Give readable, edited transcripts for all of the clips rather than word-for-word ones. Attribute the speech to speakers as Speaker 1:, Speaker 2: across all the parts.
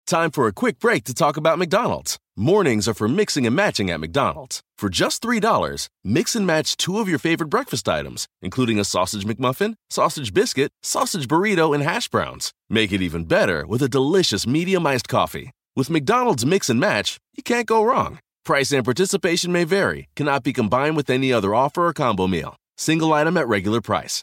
Speaker 1: Time for a quick break to talk about McDonald's. Mornings are for mixing and matching at McDonald's. For just $3, mix and match 2 of your favorite breakfast items, including a sausage McMuffin, sausage biscuit, sausage burrito, and hash browns. Make it even better with a delicious medium iced coffee. With McDonald's Mix and Match, you can't go wrong. Price and participation may vary, cannot be combined with any other offer or combo meal. Single item at regular price.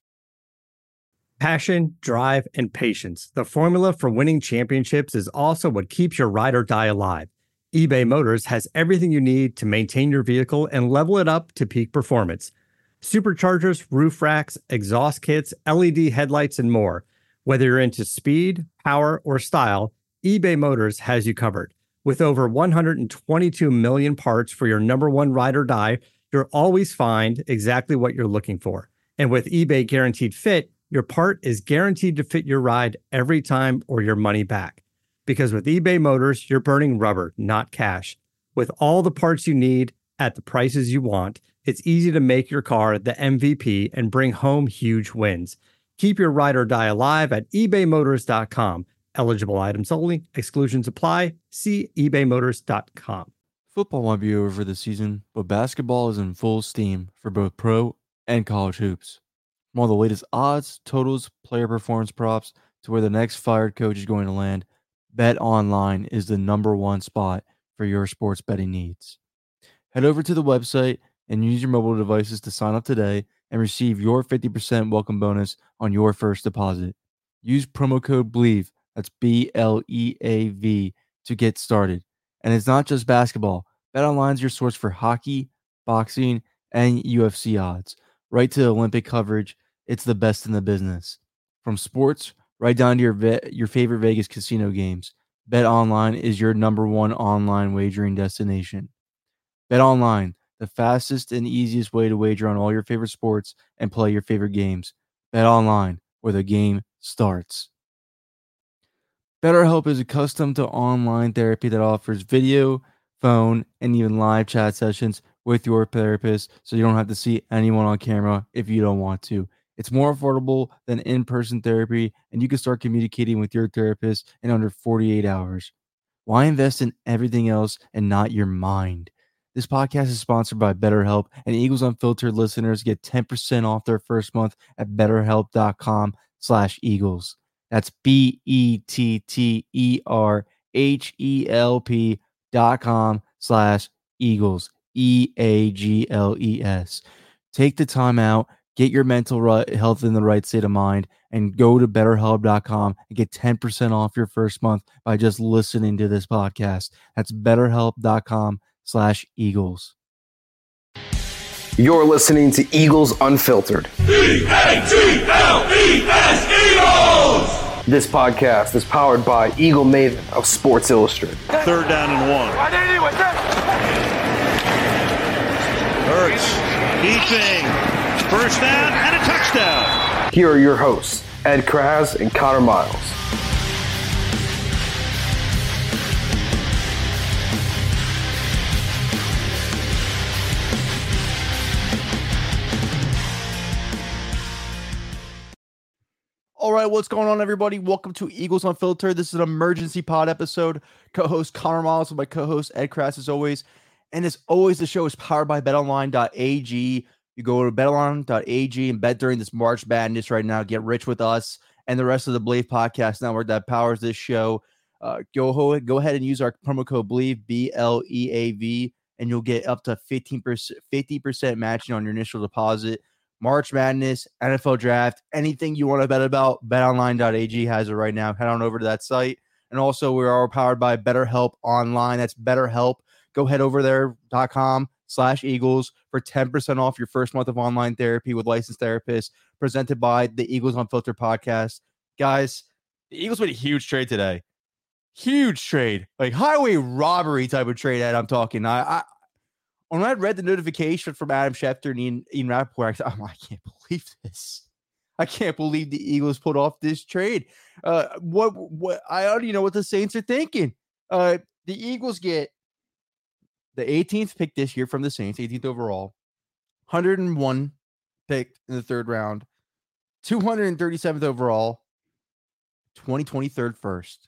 Speaker 2: Passion, drive, and patience. The formula for winning championships is also what keeps your ride or die alive. eBay Motors has everything you need to maintain your vehicle and level it up to peak performance. Superchargers, roof racks, exhaust kits, LED headlights, and more. Whether you're into speed, power, or style, eBay Motors has you covered. With over 122 million parts for your number one ride or die, you'll always find exactly what you're looking for. And with eBay Guaranteed Fit, your part is guaranteed to fit your ride every time or your money back. Because with eBay Motors, you're burning rubber, not cash. With all the parts you need at the prices you want, it's easy to make your car the MVP and bring home huge wins. Keep your ride or die alive at ebaymotors.com. Eligible items only. Exclusions apply. See ebaymotors.com.
Speaker 3: Football might be over for the season, but basketball is in full steam for both pro and college hoops. From all the latest odds, totals, player performance props, to where the next fired coach is going to land, BetOnline is the number one spot for your sports betting needs. Head over to the website and use your mobile devices to sign up today and receive your 50% welcome bonus on your first deposit. Use promo code BLEAV, that's BLEAV, to get started. And it's not just basketball. BetOnline is your source for hockey, boxing, and UFC odds. Right to Olympic coverage, it's the best in the business. From sports right down to your favorite Vegas casino games, BetOnline is your number one online wagering destination. BetOnline, the fastest and easiest way to wager on all your favorite sports and play your favorite games. BetOnline, where the game starts. BetterHelp is accustomed to online therapy that offers video, phone, and even live chat sessions with your therapist, so you don't have to see anyone on camera if you don't want to. It's more affordable than in-person therapy, and you can start communicating with your therapist in under 48 hours. Why invest in everything else and not your mind? This podcast is sponsored by BetterHelp, and Eagles Unfiltered listeners get 10% off their first month at betterhelp.com/Eagles. That's BetterHelp.com/Eagles. EAGLES. Take the time out, get your mental health in the right state of mind, and go to betterhelp.com and get 10% off your first month by just listening to this podcast. That's betterhelp.com/Eagles.
Speaker 4: You're listening to Eagles Unfiltered.
Speaker 5: EAGLES Eagles!
Speaker 4: This podcast is powered by Eagle Maven of Sports Illustrated.
Speaker 5: 3rd down and 1. Hurts, keeping, first down and a touchdown.
Speaker 4: Here are your hosts, Ed Kraz and Connor Miles.
Speaker 3: All right, what's going on, everybody? Welcome to Eagles Unfiltered. This is an emergency pod episode. Co-host Connor Miles with my co-host Ed Kras, as always. And as always, the show is powered by betonline.ag. You go to betonline.ag and bet during this March Madness right now. Get rich with us and the rest of the Believe Podcast Network that powers this show. Go ahead and use our promo code BLEAV, BLEAV, and you'll get up to 50% matching on your initial deposit. March Madness, NFL Draft, anything you want to bet about, betonline.ag has it right now. Head on over to that site. And also, we are powered by BetterHelp Online. That's BetterHelp. Go head over there.com/Eagles for 10% off your first month of online therapy with licensed therapists, presented by the Eagles Unfiltered podcast. Guys, the Eagles made a huge trade today. Huge trade. Like highway robbery type of trade that I'm talking. When I read the notification from Adam Schefter and Ian Rappaport, I said, I can't believe this. I can't believe the Eagles put off this trade. What I already know what the Saints are thinking. The Eagles get the 18th pick this year from the Saints, 18th overall, 101 picked in the 3rd round, 237th overall, 2023 first.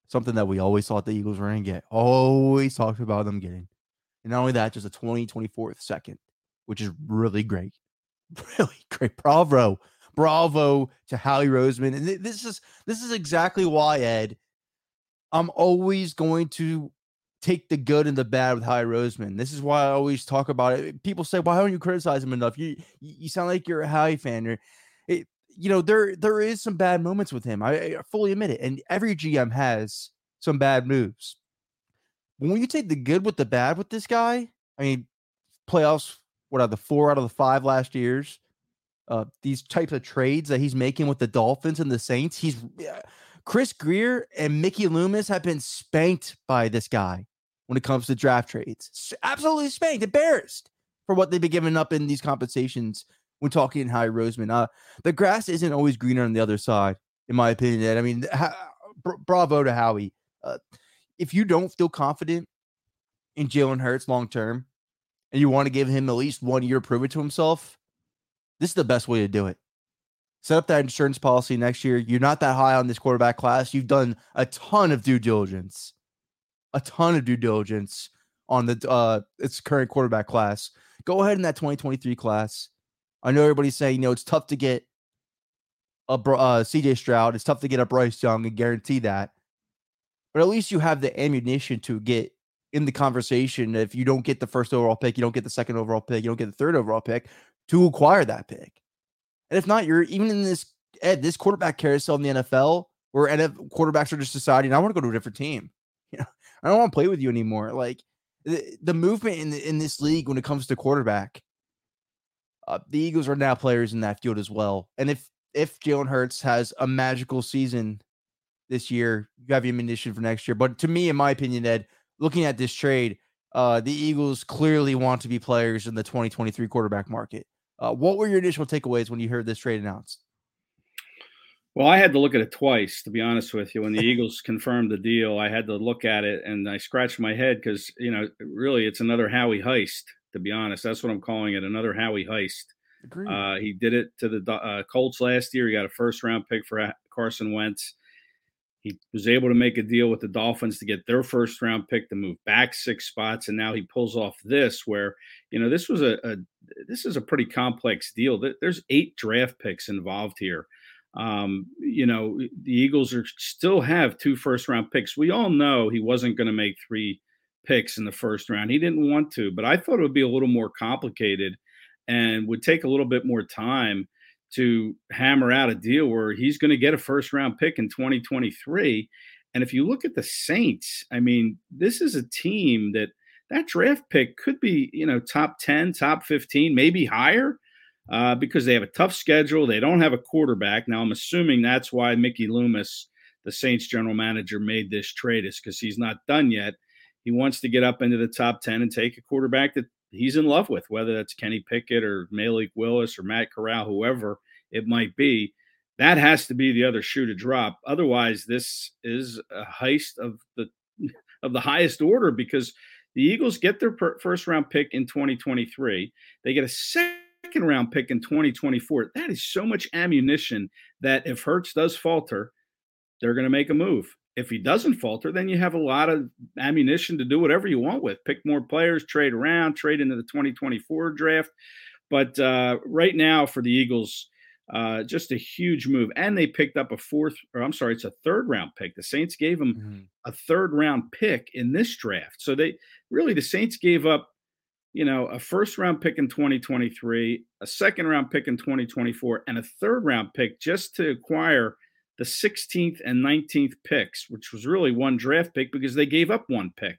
Speaker 3: something that we always thought the Eagles were going to get. Always talked about them getting. And not only that, just a 2024 second, which is really great. Really great. Bravo to Howie Roseman. And this is exactly why, Ed, I'm always going to take the good and the bad with Howie Roseman. This is why I always talk about it. People say, why don't you criticize him enough? You sound like you're a Howie fan. There is some bad moments with him. I fully admit it. And every GM has some bad moves. But when you take the good with the bad with this guy, I mean, playoffs, what are the 4 out of the 5 last years? These types of trades that he's making with the Dolphins and the Saints, Chris Grier and Mickey Loomis have been spanked by this guy when it comes to draft trades. Absolutely spanked, embarrassed for what they've been giving up in these compensations when talking to Howie Roseman. The grass isn't always greener on the other side, in my opinion, Ed. I mean, bravo to Howie. If you don't feel confident in Jalen Hurts long-term and you want to give him at least 1 year to prove it to himself, this is the best way to do it. Set up that insurance policy next year. You're not that high on this quarterback class. You've done a ton of due diligence on its current quarterback class. Go ahead in that 2023 class. I know everybody's saying, it's tough to get a CJ Stroud. It's tough to get a Bryce Young and guarantee that. But at least you have the ammunition to get in the conversation. If you don't get the first overall pick, you don't get the second overall pick, you don't get the third overall pick, to acquire that pick. And if not, you're even in this quarterback carousel in the NFL where quarterbacks are just deciding, I want to go to a different team. I don't want to play with you anymore. Like the movement in this league when it comes to quarterback, the Eagles are now players in that field as well. And if Jalen Hurts has a magical season this year, you have ammunition for next year. But to me, in my opinion, Ed, looking at this trade, the Eagles clearly want to be players in the 2023 quarterback market. What were your initial takeaways when you heard this trade announced?
Speaker 6: Well, I had to look at it twice, to be honest with you. When the Eagles confirmed the deal, I had to look at it and I scratched my head because, really it's another Howie heist, to be honest. That's what I'm calling it, another Howie heist.
Speaker 3: Agreed.
Speaker 6: He did it to the Colts last year. He got a first-round pick for Carson Wentz. He was able to make a deal with the Dolphins to get their first-round pick to move back 6 spots, and now he pulls off this where, this is a pretty complex deal. There's 8 draft picks involved here. The Eagles still have 2 first-round picks. We all know he wasn't going to make 3 picks in the first round. He didn't want to, but I thought it would be a little more complicated and would take a little bit more time to hammer out a deal where he's going to get a first-round pick in 2023. And if you look at the Saints, I mean, this is a team that draft pick could be, top 10, top 15, maybe higher. Because they have a tough schedule. They don't have a quarterback. Now, I'm assuming that's why Mickey Loomis, the Saints general manager, made this trade, is because he's not done yet. He wants to get up into the top 10 and take a quarterback that he's in love with, whether that's Kenny Pickett or Malik Willis or Matt Corral, whoever it might be. That has to be the other shoe to drop. Otherwise, this is a heist of the highest order, because the Eagles get their first-round pick in 2023. They get a second-round pick in 2024. That is so much ammunition that if Hurts does falter, they're going to make a move. If he doesn't falter, then you have a lot of ammunition to do whatever you want with. Pick more players, trade around, trade into the 2024 draft. But right now for the Eagles, just a huge move. And they picked up it's a third-round pick. The Saints gave them a third-round pick in this draft. So the Saints gave up a first-round pick in 2023, a second-round pick in 2024, and a third-round pick just to acquire the 16th and 19th picks, which was really one draft pick because they gave up one pick.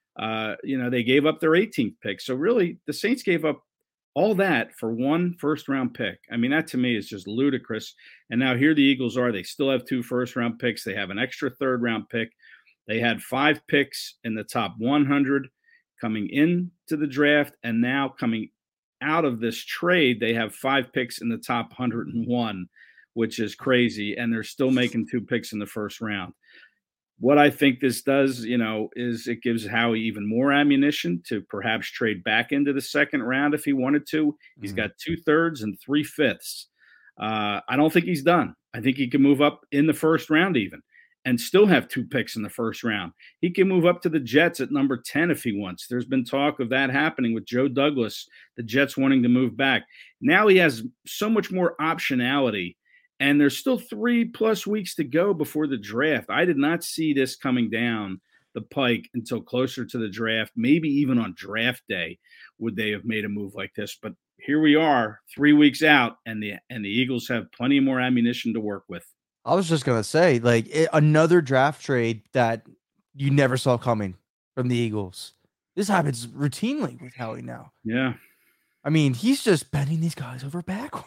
Speaker 6: They gave up their 18th pick. So really, the Saints gave up all that for one first-round pick. I mean, that to me is just ludicrous. And now here the Eagles are. They still have 2 first-round picks. They have an extra third-round pick. They had 5 picks in the top 100 coming into the draft, and now coming out of this trade, they have 5 picks in the top 101, which is crazy, and they're still making 2 picks in the first round. What I think this does, is it gives Howie even more ammunition to perhaps trade back into the second round if he wanted to. He's got 2/3 and 3/5. I don't think he's done. I think he can move up in the first round even. and still have 2 picks in the first round. He can move up to the Jets at number 10 if he wants. There's been talk of that happening with Joe Douglas, the Jets wanting to move back. Now he has so much more optionality, and there's still 3+ weeks to go before the draft. I did not see this coming down the pike until closer to the draft. Maybe even on draft day would they have made a move like this. But here we are 3 weeks out, and the Eagles have plenty more ammunition to work with.
Speaker 3: I was just going to say, like, another draft trade that you never saw coming from the Eagles. This happens routinely with Howie now.
Speaker 6: Yeah.
Speaker 3: I mean, he's just bending these guys over backwards.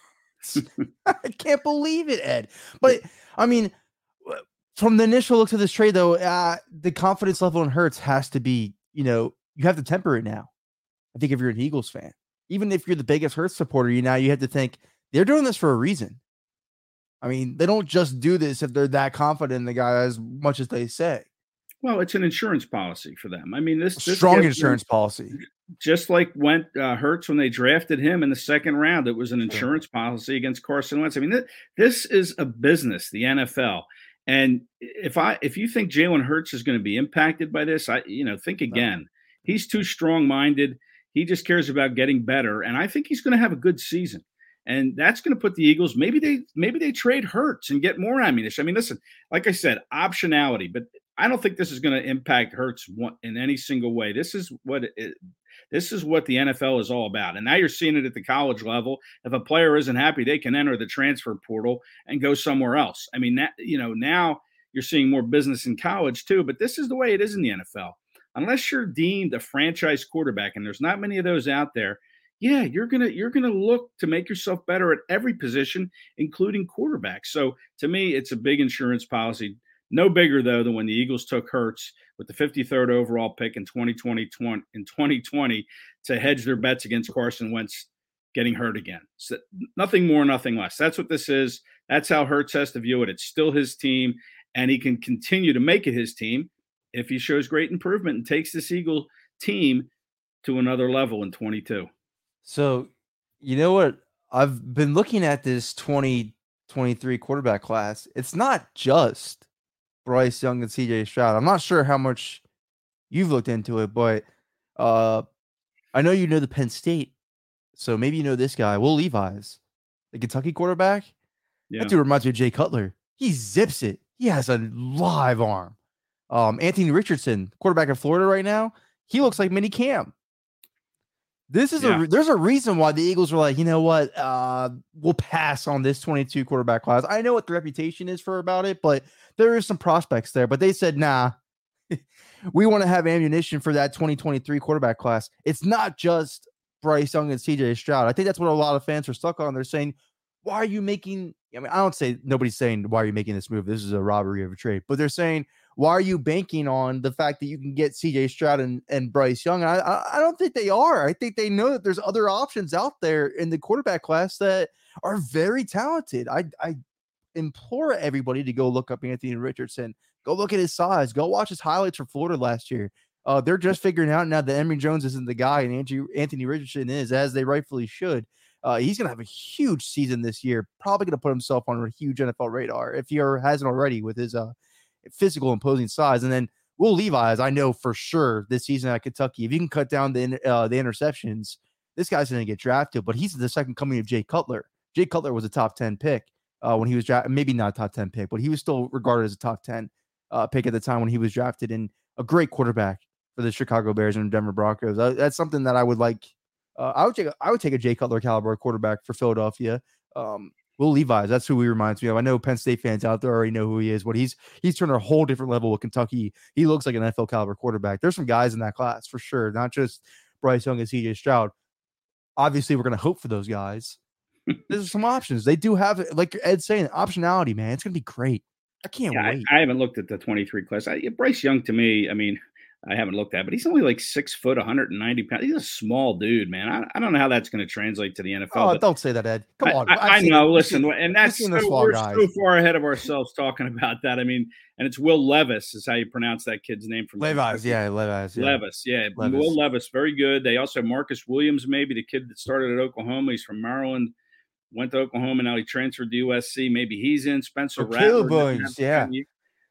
Speaker 3: I can't believe it, Ed. But, I mean, from the initial look to this trade, though, the confidence level in Hurts has to be, you have to temper it now. I think if you're an Eagles fan, even if you're the biggest Hurts supporter, you have to think they're doing this for a reason. I mean, they don't just do this if they're that confident in the guy as much as they say.
Speaker 6: Well, it's an insurance policy for them. I mean, this
Speaker 3: strong insurance policy.
Speaker 6: Just like went Hurts when they drafted him in the second round, it was an insurance policy against Carson Wentz. I mean, this is a business, the NFL. And if you think Jalen Hurts is going to be impacted by this, think again. He's too strong-minded. He just cares about getting better, and I think he's going to have a good season. And that's going to put the Eagles, maybe they trade Hurts and get more ammunition. I mean, listen, like I said, optionality, but I don't think this is going to impact Hurts in any single way. This is what the NFL is all about. And now you're seeing it at the college level. If a player isn't happy, they can enter the transfer portal and go somewhere else. I mean, now you're seeing more business in college too, but this is the way it is in the NFL. Unless you're deemed a franchise quarterback, and there's not many of those out there, yeah, you're gonna look to make yourself better at every position, including quarterback. So to me, it's a big insurance policy. No bigger though than when the Eagles took Hurts with the 53rd overall pick in 2020 to hedge their bets against Carson Wentz getting hurt again. So nothing more, nothing less. That's what this is. That's how Hurts has to view it. It's still his team, and he can continue to make it his team if he shows great improvement and takes this Eagle team to another level in 22.
Speaker 3: So, you know what? I've been looking at this 2023 quarterback class. It's not just Bryce Young and CJ Stroud. I'm not sure how much you've looked into it, but I know you know the Penn State. So maybe you know this guy, Will Levis, the Kentucky quarterback. Yeah. That dude reminds me of Jay Cutler. He zips it. He has a live arm. Anthony Richardson, quarterback in Florida right now, he looks like mini Cam. There's a reason why the Eagles were like, you know what, we'll pass on this 22 quarterback class. I know what the reputation is about it, but there is some prospects there. But they said, nah, we want to have ammunition for that 2023 quarterback class. It's not just Bryce Young and CJ Stroud. I think that's what a lot of fans are stuck on. They're saying, why are you making, I mean, I don't say, nobody's saying, why are you making this move? This is a robbery of a trade. But they're saying, why are you banking on the fact that you can get CJ Stroud and Bryce Young? I don't think they are. I think they know that there's other options out there in the quarterback class that are very talented. I implore everybody to go look up Anthony Richardson. Go look at his size. Go watch his highlights for Florida last year. They're just figuring out now that Emory Jones isn't the guy and Anthony Richardson is, as they rightfully should. He's going to have a huge season this year. Probably going to put himself on a huge NFL radar if he hasn't already with his physical imposing size. And then Will Levis, I know for sure this season at Kentucky, if you can cut down the interceptions, this guy's going to get drafted. But he's the second coming of Jay Cutler. Jay Cutler was a top 10 pick when he was drafted. Maybe not a top 10 pick, but he was still regarded as a top 10 pick at the time when he was drafted, and a great quarterback for the Chicago Bears and Denver Broncos. That's something that I would like. I would take a Jay Cutler caliber quarterback for Philadelphia. Will Levis, that's who he reminds me of. I know Penn State fans out there already know who he is, but he's turned a whole different level with Kentucky. He looks like an NFL caliber quarterback. There's some guys in that class for sure, not just Bryce Young and CJ Stroud. Obviously, we're going to hope for those guys. There's some options. They do have, like Ed's saying, optionality, man. It's going to be great. I can't wait.
Speaker 6: I haven't looked at the 23 class. Bryce Young, to me, I mean, I haven't looked at, but he's only like 6 foot, 190 pounds. He's a small dude, man. I don't know how that's going to translate to the NFL.
Speaker 3: Oh, don't say that, Ed. Come on.
Speaker 6: I know. Listen, and that's we're so far ahead of ourselves talking about that. I mean, and it's Will Levis is how you pronounce that kid's name from
Speaker 3: Levis. Yeah, Levis. Yeah.
Speaker 6: Levis. Yeah, Levis. Will Levis, very good. They also have Marcus Williams, maybe the kid that started at Oklahoma. He's from Maryland, went to Oklahoma, now he transferred to USC. Maybe he's in. Spencer Rattler.
Speaker 3: Boys, yeah.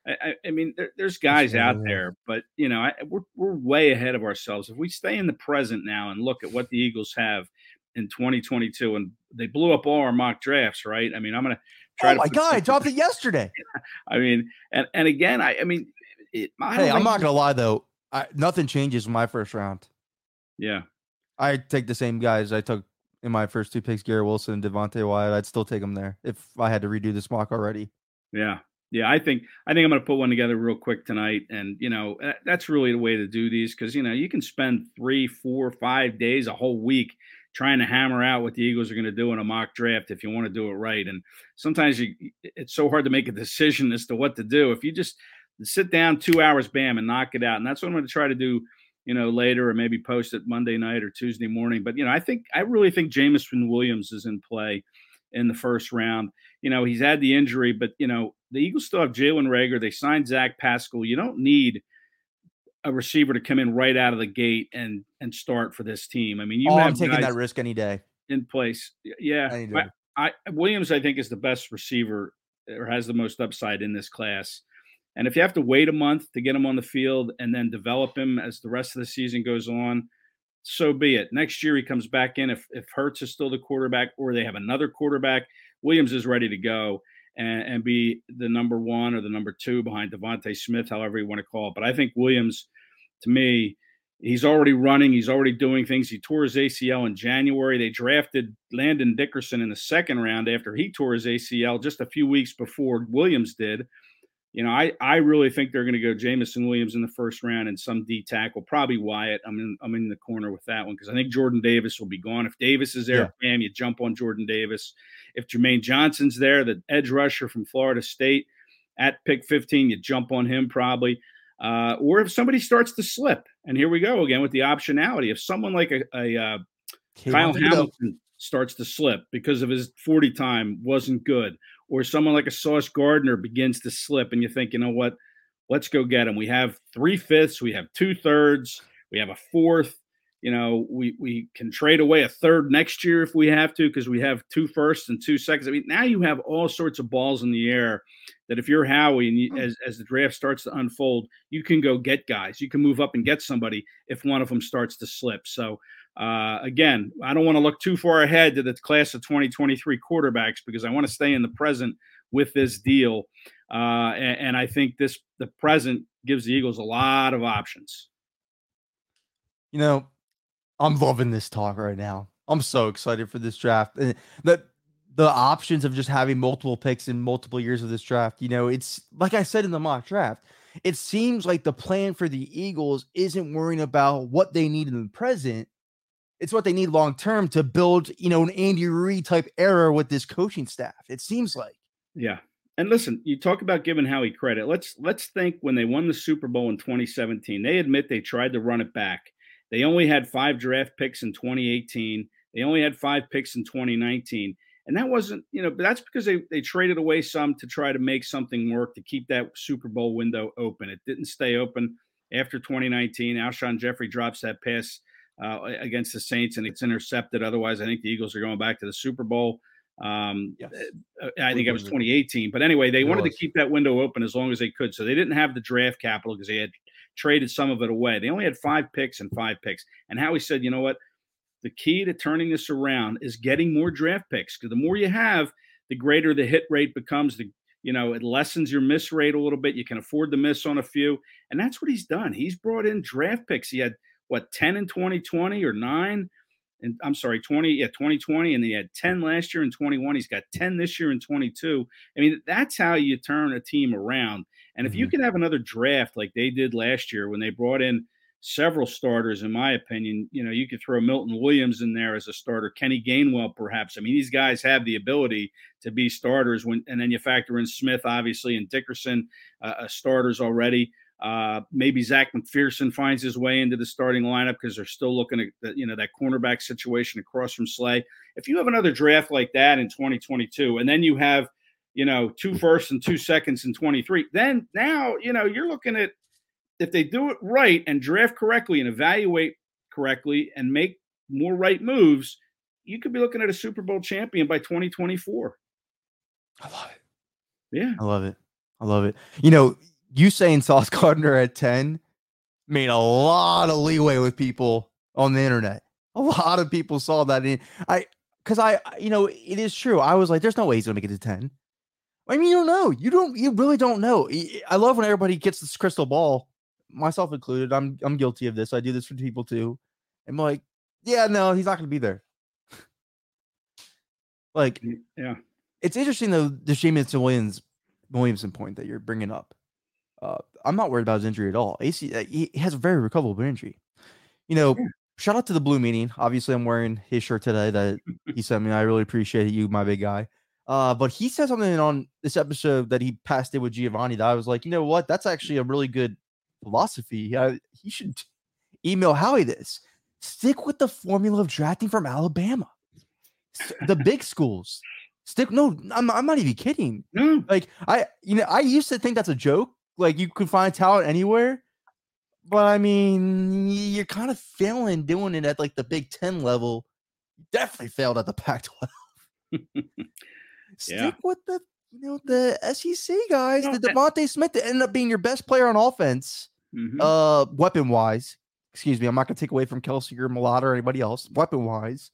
Speaker 6: I mean, there's guys out there, but we're way ahead of ourselves. If we stay in the present now and look at what the Eagles have in 2022, and they blew up all our mock drafts, right? I mean, I'm going to try.
Speaker 3: Oh my God, I dropped it yesterday.
Speaker 6: I mean, and again, I mean, hey,
Speaker 3: I'm not going to lie though. Nothing changes in my first round.
Speaker 6: Yeah,
Speaker 3: I take the same guys I took in my first 2 picks, Garrett Wilson and Devontae Wyatt. I'd still take them there if I had to redo this mock already.
Speaker 6: Yeah. I think I'm going to put one together real quick tonight. And, that's really the way to do these because, you can spend 3, 4, 5 days, a whole week trying to hammer out what the Eagles are going to do in a mock draft if you want to do it right. And sometimes it's so hard to make a decision as to what to do. If you just sit down 2 hours, bam, and knock it out. And that's what I'm going to try to do, later, or maybe post it Monday night or Tuesday morning. But, I really think Jameson Williams is in play in the first round. He's had the injury, but, the Eagles still have Jalen Reagor. They signed Zach Pascal. You don't need a receiver to come in right out of the gate and start for this team. I mean,
Speaker 3: I'm taking that risk any day
Speaker 6: in place. Yeah. Williams, I think, is the best receiver or has the most upside in this class. And if you have to wait a month to get him on the field and then develop him as the rest of the season goes on, so be it. Next year he comes back in. If Hurts is still the quarterback or they have another quarterback, Williams is ready to go and be the number 1 or the number 2 behind Devontae Smith, however you want to call it. But I think Williams, to me, he's already running. He's already doing things. He tore his ACL in January. They drafted Landon Dickerson in the second round after he tore his ACL just a few weeks before Williams did. I really think they're going to go Jameson Williams in the first round and some D tackle, probably Wyatt. I'm in the corner with that one because I think Jordan Davis will be gone. If Davis is there, bam, you jump on Jordan Davis. If Jermaine Johnson's there, the edge rusher from Florida State, at pick 15, you jump on him probably. Or if somebody starts to slip, and here we go again with the optionality. If someone like a Kyle Hamilton starts to slip because of his 40 time wasn't good, or someone like a Sauce Gardner begins to slip and you think, you know what, let's go get him. We have 3/5, we have 2/3, we have a 4th. We can trade away a 3rd next year if we have to because we have 2 firsts and 2 seconds. I mean, now you have all sorts of balls in the air that if you're Howie and as the draft starts to unfold, you can go get guys. You can move up and get somebody if one of them starts to slip. So, again, I don't want to look too far ahead to the class of 2023 quarterbacks because I want to stay in the present with this deal. And I think the present gives the Eagles a lot of options.
Speaker 3: I'm loving this talk right now. I'm so excited for this draft. And the options of just having multiple picks in multiple years of this draft, it's like I said in the mock draft, it seems like the plan for the Eagles isn't worrying about what they need in the present. It's what they need long-term to build, an Andy Reid type era with this coaching staff. It seems like.
Speaker 6: Yeah. And listen, you talk about giving Howie credit. Let's think when they won the Super Bowl in 2017, they admit they tried to run it back. They only had 5 draft picks in 2018. They only had 5 picks in 2019. And that wasn't, but that's because they traded away some to try to make something work to keep that Super Bowl window open. It didn't stay open after 2019. Alshon Jeffrey drops that pass against the Saints and it's intercepted. Otherwise, I think the Eagles are going back to the Super Bowl. Yes. I think it was 2018. But anyway, they wanted to keep that window open as long as they could. So they didn't have the draft capital because they had traded some of it away. They only had 5 picks and 5 picks. And Howie said, you know what? The key to turning this around is getting more draft picks because the more you have, the greater the hit rate becomes. It lessens your miss rate a little bit. You can afford to miss on a few. And that's what he's done. He's brought in draft picks. He had, 10 in 2020 or 9? And I'm sorry, 2020. And he had 10 last year in 21. He's got 10 this year in 22. I mean, that's how you turn a team around. And if you can have another draft like they did last year when they brought in several starters, in my opinion, you could throw Milton Williams in there as a starter, Kenny Gainwell, perhaps. I mean, these guys have the ability to be starters and then you factor in Smith, obviously, and Dickerson, starters already. Maybe Zach McPherson finds his way into the starting lineup because they're still looking at that cornerback situation across from Slay. If you have another draft like that in 2022, and then you have, 2 firsts and 2 seconds in 23, then now, you're looking at if they do it right and draft correctly and evaluate correctly and make more right moves, you could be looking at a Super Bowl champion by 2024.
Speaker 3: I love it.
Speaker 6: Yeah.
Speaker 3: I love it. you saying Sauce Gardner at 10 made a lot of leeway with people on the internet. A lot of people saw that. Because it is true. I was like, there's no way he's going to make it to 10. I mean, you don't know. You really don't know. I love when everybody gets this crystal ball, myself included. I'm guilty of this. I do this for people too. I'm like, yeah, no, he's not going to be there. Like,
Speaker 6: yeah,
Speaker 3: it's interesting though, the Jameson Williamson point that you're bringing up. I'm not worried about his injury at all. He has a very recoverable injury. Shout out to the Blue Meaning. Obviously, I'm wearing his shirt today that he sent me. I really appreciate you, my big guy. But he said something on this episode that he passed it with Giovanni that I was like, you know what? That's actually a really good philosophy. He should email Howie this. Stick with the formula of drafting from Alabama. The big schools. No, I'm not even kidding.
Speaker 6: No.
Speaker 3: Like, I used to think that's a joke. Like, you could find talent anywhere. But, I mean, you're kind of failing doing it at, like, the Big Ten level. You definitely failed at the Pac-12. Stick with the SEC guys. The Devontae Smith that ended up being your best player on offense, weapon-wise. Excuse me, I'm not going to take away from Kelsey or Mulata or anybody else. Weapon-wise.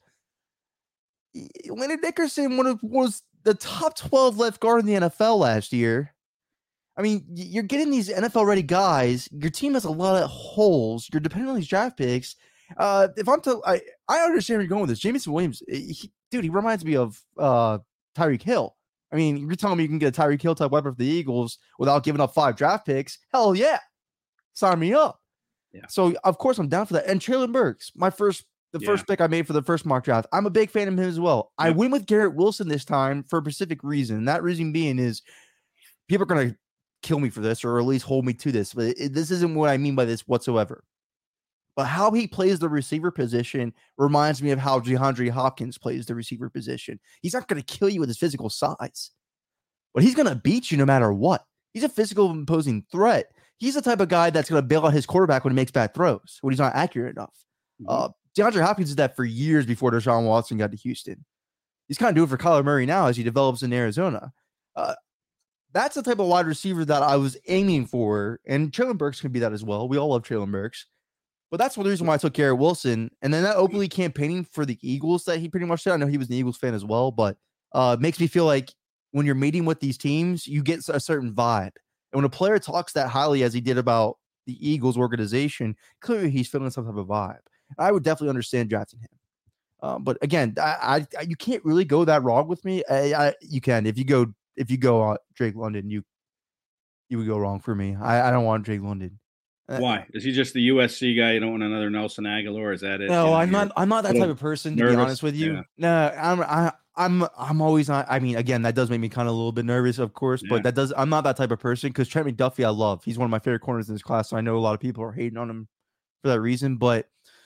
Speaker 3: Landon Dickerson was the top 12 left guard in the NFL last year. I mean, you're getting these NFL-ready guys. Your team has a lot of holes. You're depending on these draft picks. I understand where you're going with this. Jameson Williams, he reminds me of Tyreek Hill. I mean, you're telling me you can get a Tyreek Hill type weapon for the Eagles without giving up 5 draft picks? Hell yeah. Sign me up. Yeah. So, of course, I'm down for that. And Traylon Burks, first pick I made for the first mock draft. I'm a big fan of him as well. Yep. I went with Garrett Wilson this time for a specific reason. And that reason being is people are going to kill me for this, or at least hold me to this, but this isn't what I mean by this whatsoever. But how he plays the receiver position reminds me of how DeAndre Hopkins plays the receiver position. He's not going to kill you with his physical size, but he's going to beat you no matter what. He's a physical imposing threat. He's the type of guy that's going to bail out his quarterback when he makes bad throws, when he's not accurate enough. DeAndre Hopkins did that for years before Deshaun Watson got to Houston. He's kind of doing it for Kyler Murray now as he develops in Arizona. That's the type of wide receiver that I was aiming for, and Traylon Burks can be that as well. We all love Traylon Burks. But that's one of the reason why I took Garrett Wilson. And then that openly campaigning for the Eagles that he pretty much did. I know he was an Eagles fan as well, but it makes me feel like when you're meeting with these teams, you get a certain vibe. And when a player talks that highly as he did about the Eagles organization, clearly he's feeling some type of vibe. I would definitely understand drafting him. But again, you can't really go that wrong with me. You can. If you go Drake London, you would go wrong for me. I don't want Drake London.
Speaker 6: Why? Is he just the USC guy? You don't want another Nelson Aguilar? Is that it?
Speaker 3: No, I'm not that type of person, to be honest with you. Yeah. No, I'm always not. I mean, again, that does make me kind of a little bit nervous, of course, but I'm not that type of person, because Trent McDuffie, I love. He's one of my favorite corners in this class. So I know a lot of people are hating on him for that reason, but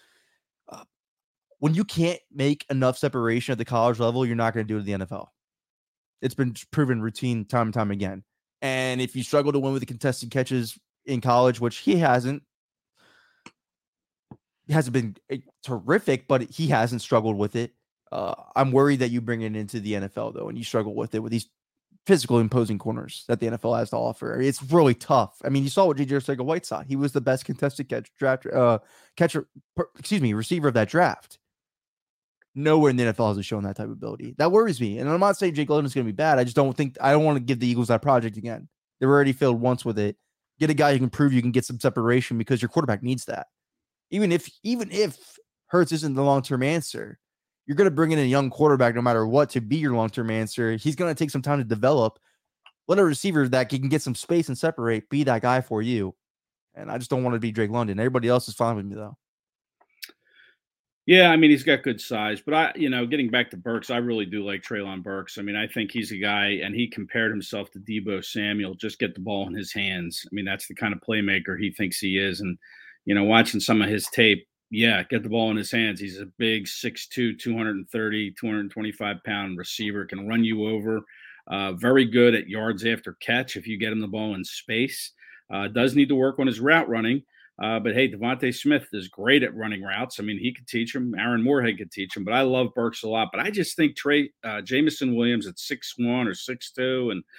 Speaker 3: when you can't make enough separation at the college level, you're not going to do it at the NFL. It's been proven routine time and time again. And if you struggle to win with the contested catches in college, which he hasn't been terrific, but he hasn't struggled with it. I'm worried that you bring it into the NFL, though, and you struggle with it with these physical imposing corners that the NFL has to offer. It's really tough. I mean, you saw what J.J. Arcega-Whiteside. He was the best contested receiver of that draft. Nowhere in the NFL has it shown that type of ability. That worries me. And I'm not saying Jake London is going to be bad. I don't want to give the Eagles that project again. They've already failed once with it. Get a guy who can prove you can get some separation, because your quarterback needs that. Even if Hurts isn't the long-term answer, you're going to bring in a young quarterback no matter what to be your long-term answer. He's going to take some time to develop. Let a receiver that can get some space and separate be that guy for you. And I just don't want to be Drake London. Everybody else is fine with me, though.
Speaker 6: Yeah, I mean, he's got good size, but getting back to Burks, I really do like Traylon Burks. I mean, I think he's a guy, and he compared himself to Deebo Samuel, just get the ball in his hands. I mean, that's the kind of playmaker he thinks he is. And, watching some of his tape, get the ball in his hands. He's a big 6'2", 230, 225-pound receiver, can run you over. Very good at yards after catch if you get him the ball in space. Does need to work on his route running. But hey, Devontae Smith is great at running routes. I mean, he could teach him. Aaron Moorhead could teach him. But I love Burks a lot. But I just think Jameson Williams at 6'1" or 6'2", and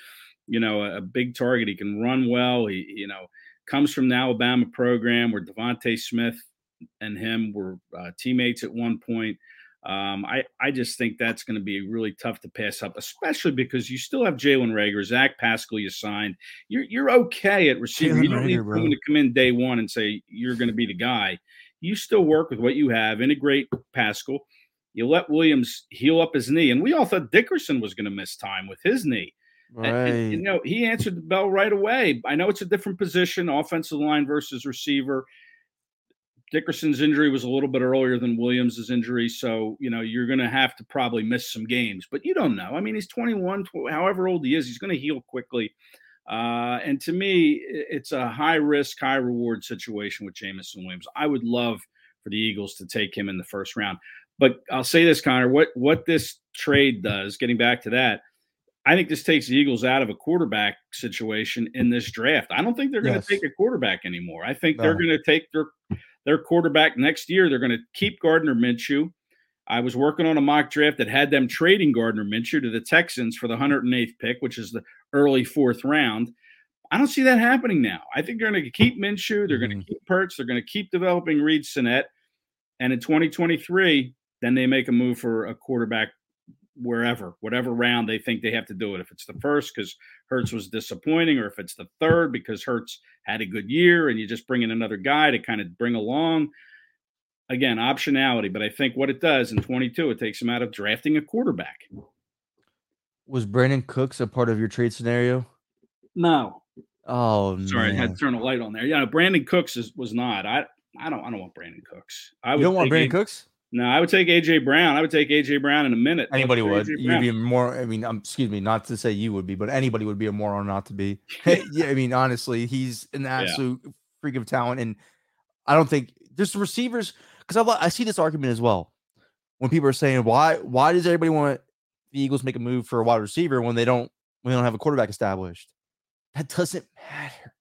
Speaker 6: a big target. He can run well. He comes from the Alabama program where Devontae Smith and him were teammates at one point. I just think that's going to be really tough to pass up, especially because you still have Jalen Reagor, Zach Pascal you signed. You're okay at receiver. You don't need someone to come in day one and say you're going to be the guy. You still work with what you have, integrate Pascal. You let Williams heal up his knee. And we all thought Dickerson was going to miss time with his knee.
Speaker 3: Right.
Speaker 6: And, he answered the bell right away. I know it's a different position, offensive line versus receiver. Dickerson's injury was a little bit earlier than Williams' injury. So, you're going to have to probably miss some games. But you don't know. I mean, he's 21, however old he is. He's going to heal quickly. And to me, it's a high-risk, high-reward situation with Jameson Williams. I would love for the Eagles to take him in the first round. But I'll say this, Connor, what this trade does, getting back to that, I think this takes the Eagles out of a quarterback situation in this draft. I don't think they're going to take a quarterback anymore. I think they're going to take their quarterback next year. They're going to keep Gardner Minshew. I was working on a mock draft that had them trading Gardner Minshew to the Texans for the 108th pick, which is the early fourth round. I don't see that happening now. I think they're going to keep Minshew. They're going to keep Hurts. They're going to keep developing Reed Sinnett. And in 2023, then they make a move for a quarterback whatever round they think they have to do it. If it's the first because Hurts was disappointing, or if it's the third because Hurts had a good year and you just bring in another guy to kind of bring along. Again, optionality. But I think what it does in 22, it takes them out of drafting a quarterback.
Speaker 3: Was Brandon Cooks a part of your trade scenario?
Speaker 6: No.
Speaker 3: Oh,
Speaker 6: sorry,
Speaker 3: man.
Speaker 6: I had to turn a light on there. Yeah, Brandon Cooks was not. I don't want Brandon Cooks.
Speaker 3: You don't want Brandon Cooks?
Speaker 6: No, I would take A.J. Brown. I would take A.J. Brown in a minute.
Speaker 3: Anybody would. You'd be more. I mean, excuse me, not to say you would be, but anybody would be a moron not to be. Yeah, I mean, honestly, he's an absolute freak of talent, and I don't think there's receivers because I see this argument as well when people are saying why does everybody want the Eagles make a move for a wide receiver when they don't have a quarterback established? That doesn't matter.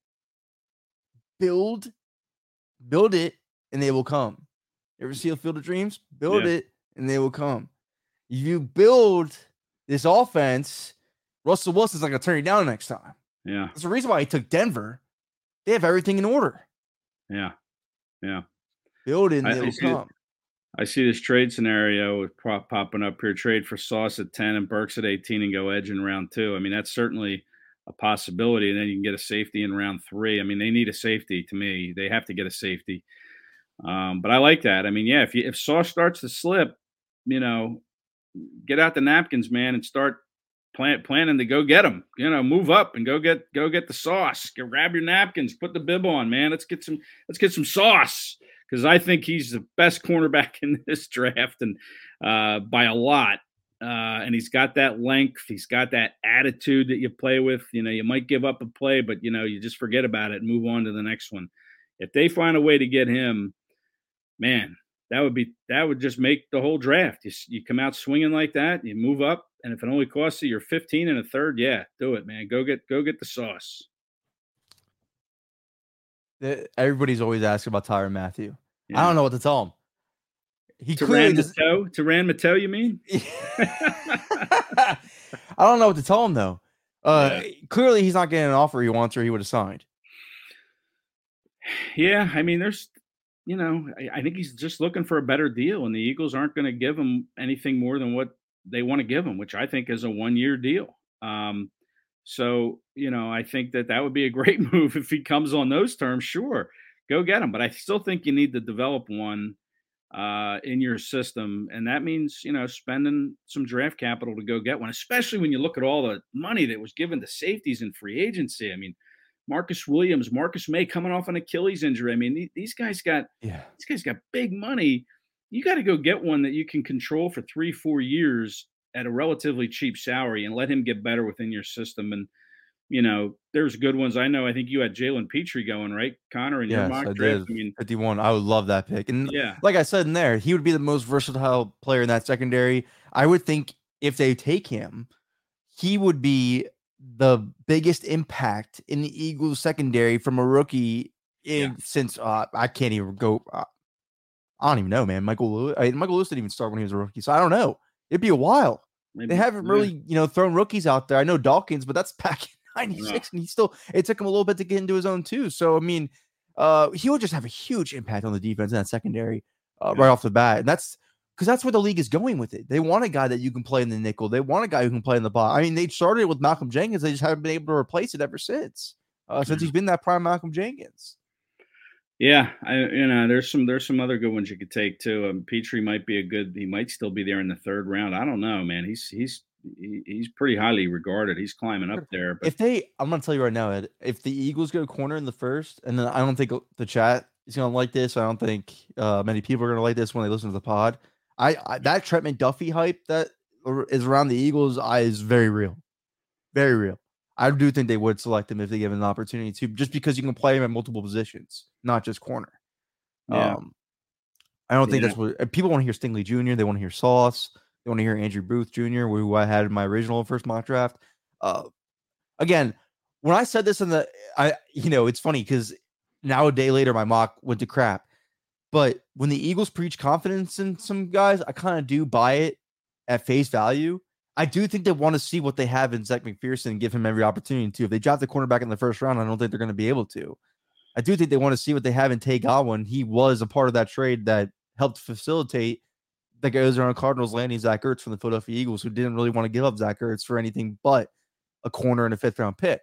Speaker 3: Build it, and they will come. You ever see a Field of Dreams? Build it, and they will come. If you build this offense, Russell Wilson's not going to turn you down next time.
Speaker 6: Yeah.
Speaker 3: That's the reason why he took Denver. They have everything in order.
Speaker 6: Yeah.
Speaker 3: Build it, and they will come.
Speaker 6: I see this trade scenario popping up here. Trade for Sauce at 10 and Burks at 18 and go edge in round 2. I mean, that's certainly a possibility. And then you can get a safety in round 3. I mean, they need a safety to me. They have to get a safety. But I like that. I mean, yeah, if Sauce starts to slip, get out the napkins, man, and start planning to go get him. Move up and go get the Sauce. Grab your napkins, put the bib on, man. Let's get some Sauce, because I think he's the best cornerback in this draft, and by a lot. And he's got that length. He's got that attitude that you play with. You might give up a play, but you just forget about it and move on to the next one. If they find a way to get him, man, that would just make the whole draft. You come out swinging like that, you move up, and if it only costs you your 15 and a third, yeah, do it, man. Go get the Sauce.
Speaker 3: Everybody's always asking about Tyrann Mathieu. Yeah. I don't know what to tell him. He
Speaker 6: Tyrann Mathieu, you mean?
Speaker 3: I don't know what to tell him though. Clearly, he's not getting an offer he wants, or he would have signed.
Speaker 6: Yeah, I mean, there's, I think he's just looking for a better deal, and the Eagles aren't going to give him anything more than what they want to give him, which I think is a 1-year deal. So, I think that would be a great move if he comes on those terms. Sure, go get him. But I still think you need to develop one in your system, and that means, spending some draft capital to go get one, especially when you look at all the money that was given to safeties in free agency. I mean, Marcus Williams, Marcus May coming off an Achilles injury. I mean, these guys got big money. You got to go get one that you can control for 3-4 years at a relatively cheap salary and let him get better within your system. And, there's good ones. I know. I think you had Jalen Petrie going, right, Connor? In your mock draft. I mean,
Speaker 3: 51. I would love that pick. And like I said in there, he would be the most versatile player in that secondary. I would think if they take him, he would be the biggest impact in the Eagles secondary from a rookie since I can't even go. I don't even know, man. Michael Lewis didn't even start when he was a rookie, so I don't know. It'd be a while. Maybe, they haven't really, thrown rookies out there. I know Dawkins, but that's back in 96, and it took him a little bit to get into his own too. So I mean, he will just have a huge impact on the defense in that secondary right off the bat, and that's because that's where the league is going with it. They want a guy that you can play in the nickel. They want a guy who can play in the box. I mean, they started with Malcolm Jenkins. They just haven't been able to replace it ever since he's been that prime Malcolm Jenkins.
Speaker 6: Yeah, there's some other good ones you could take too. Petrie might be he might still be there in the third round. I don't know, man. He's pretty highly regarded. He's climbing up there. But
Speaker 3: I'm gonna tell you right now, Ed, if the Eagles go corner in the first, and then I don't think the chat is gonna like this. I don't think many people are gonna like this when they listen to the pod. That Trent McDuffie hype that is around the Eagles' is very real, very real. I do think they would select him if they give him an opportunity to, just because you can play him at multiple positions, not just corner.
Speaker 6: Yeah.
Speaker 3: I don't think that's what people want to hear. Stingley Jr. They want to hear Sauce. They want to hear Andrew Booth Jr., who I had in my original first mock draft. Again, when I said this it's funny because now a day later my mock went to crap. But when the Eagles preach confidence in some guys, I kind of do buy it at face value. I do think they want to see what they have in Zach McPherson and give him every opportunity to. If they draft the cornerback in the first round, I don't think they're going to be able to. I do think they want to see what they have in Tay Godwin. He was a part of that trade that helped facilitate the Arizona Cardinals landing Zach Ertz from the Philadelphia Eagles, who didn't really want to give up Zach Ertz for anything but a corner and a fifth-round pick.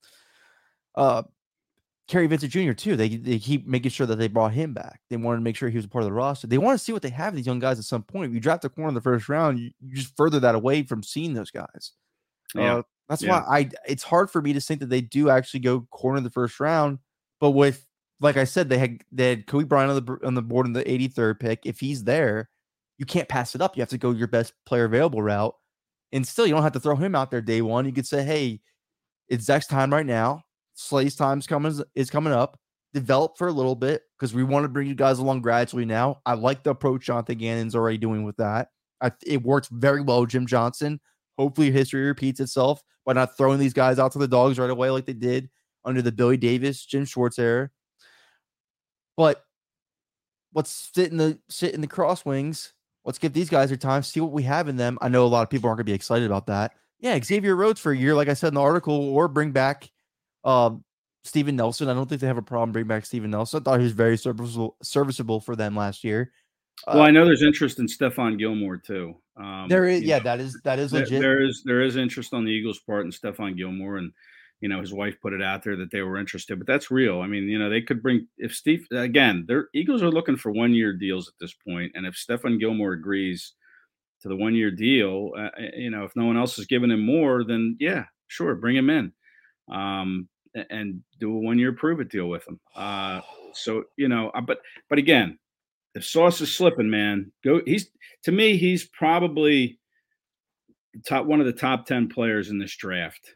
Speaker 3: Kerry Vincent Jr. too. They keep making sure that they brought him back. They wanted to make sure he was a part of the roster. They want to see what they have in these young guys at some point. If you draft a corner in the first round, you just further that away from seeing those guys. That's why it's hard for me to think that they do actually go corner in the first round. But with, like I said, they had Kobe Bryant on the board in the 83rd pick. If he's there, you can't pass it up. You have to go your best player available route. And still, you don't have to throw him out there day one. You could say, hey, it's Zach's time right now. Slay's time is coming up. Develop for a little bit because we want to bring you guys along gradually now. I like the approach Jonathan Gannon's already doing with that. It works very well with Jim Johnson. Hopefully history repeats itself by not throwing these guys out to the dogs right away like they did under the Billy Davis, Jim Schwartz era. But let's sit in the crosswings. Let's give these guys their time, see what we have in them. I know a lot of people aren't going to be excited about that. Yeah, Xavier Rhodes for a year, like I said in the article, or bring back Steven Nelson. I don't think they have a problem bringing back Steven Nelson. I thought he was very serviceable for them last year.
Speaker 6: Well, I know there's interest in Stephon Gilmore too.
Speaker 3: There is, that is legit.
Speaker 6: There is interest on the Eagles' part in Stephon Gilmore, and his wife put it out there that they were interested. But that's real. I mean, they could bring their Eagles are looking for 1-year deals at this point, and if Stephon Gilmore agrees to the 1-year deal, if no one else is giving him more, then yeah, sure, bring him in. And do a 1-year prove it deal with him. But again, if Sauce is slipping, man, he's probably one of the top 10 players in this draft.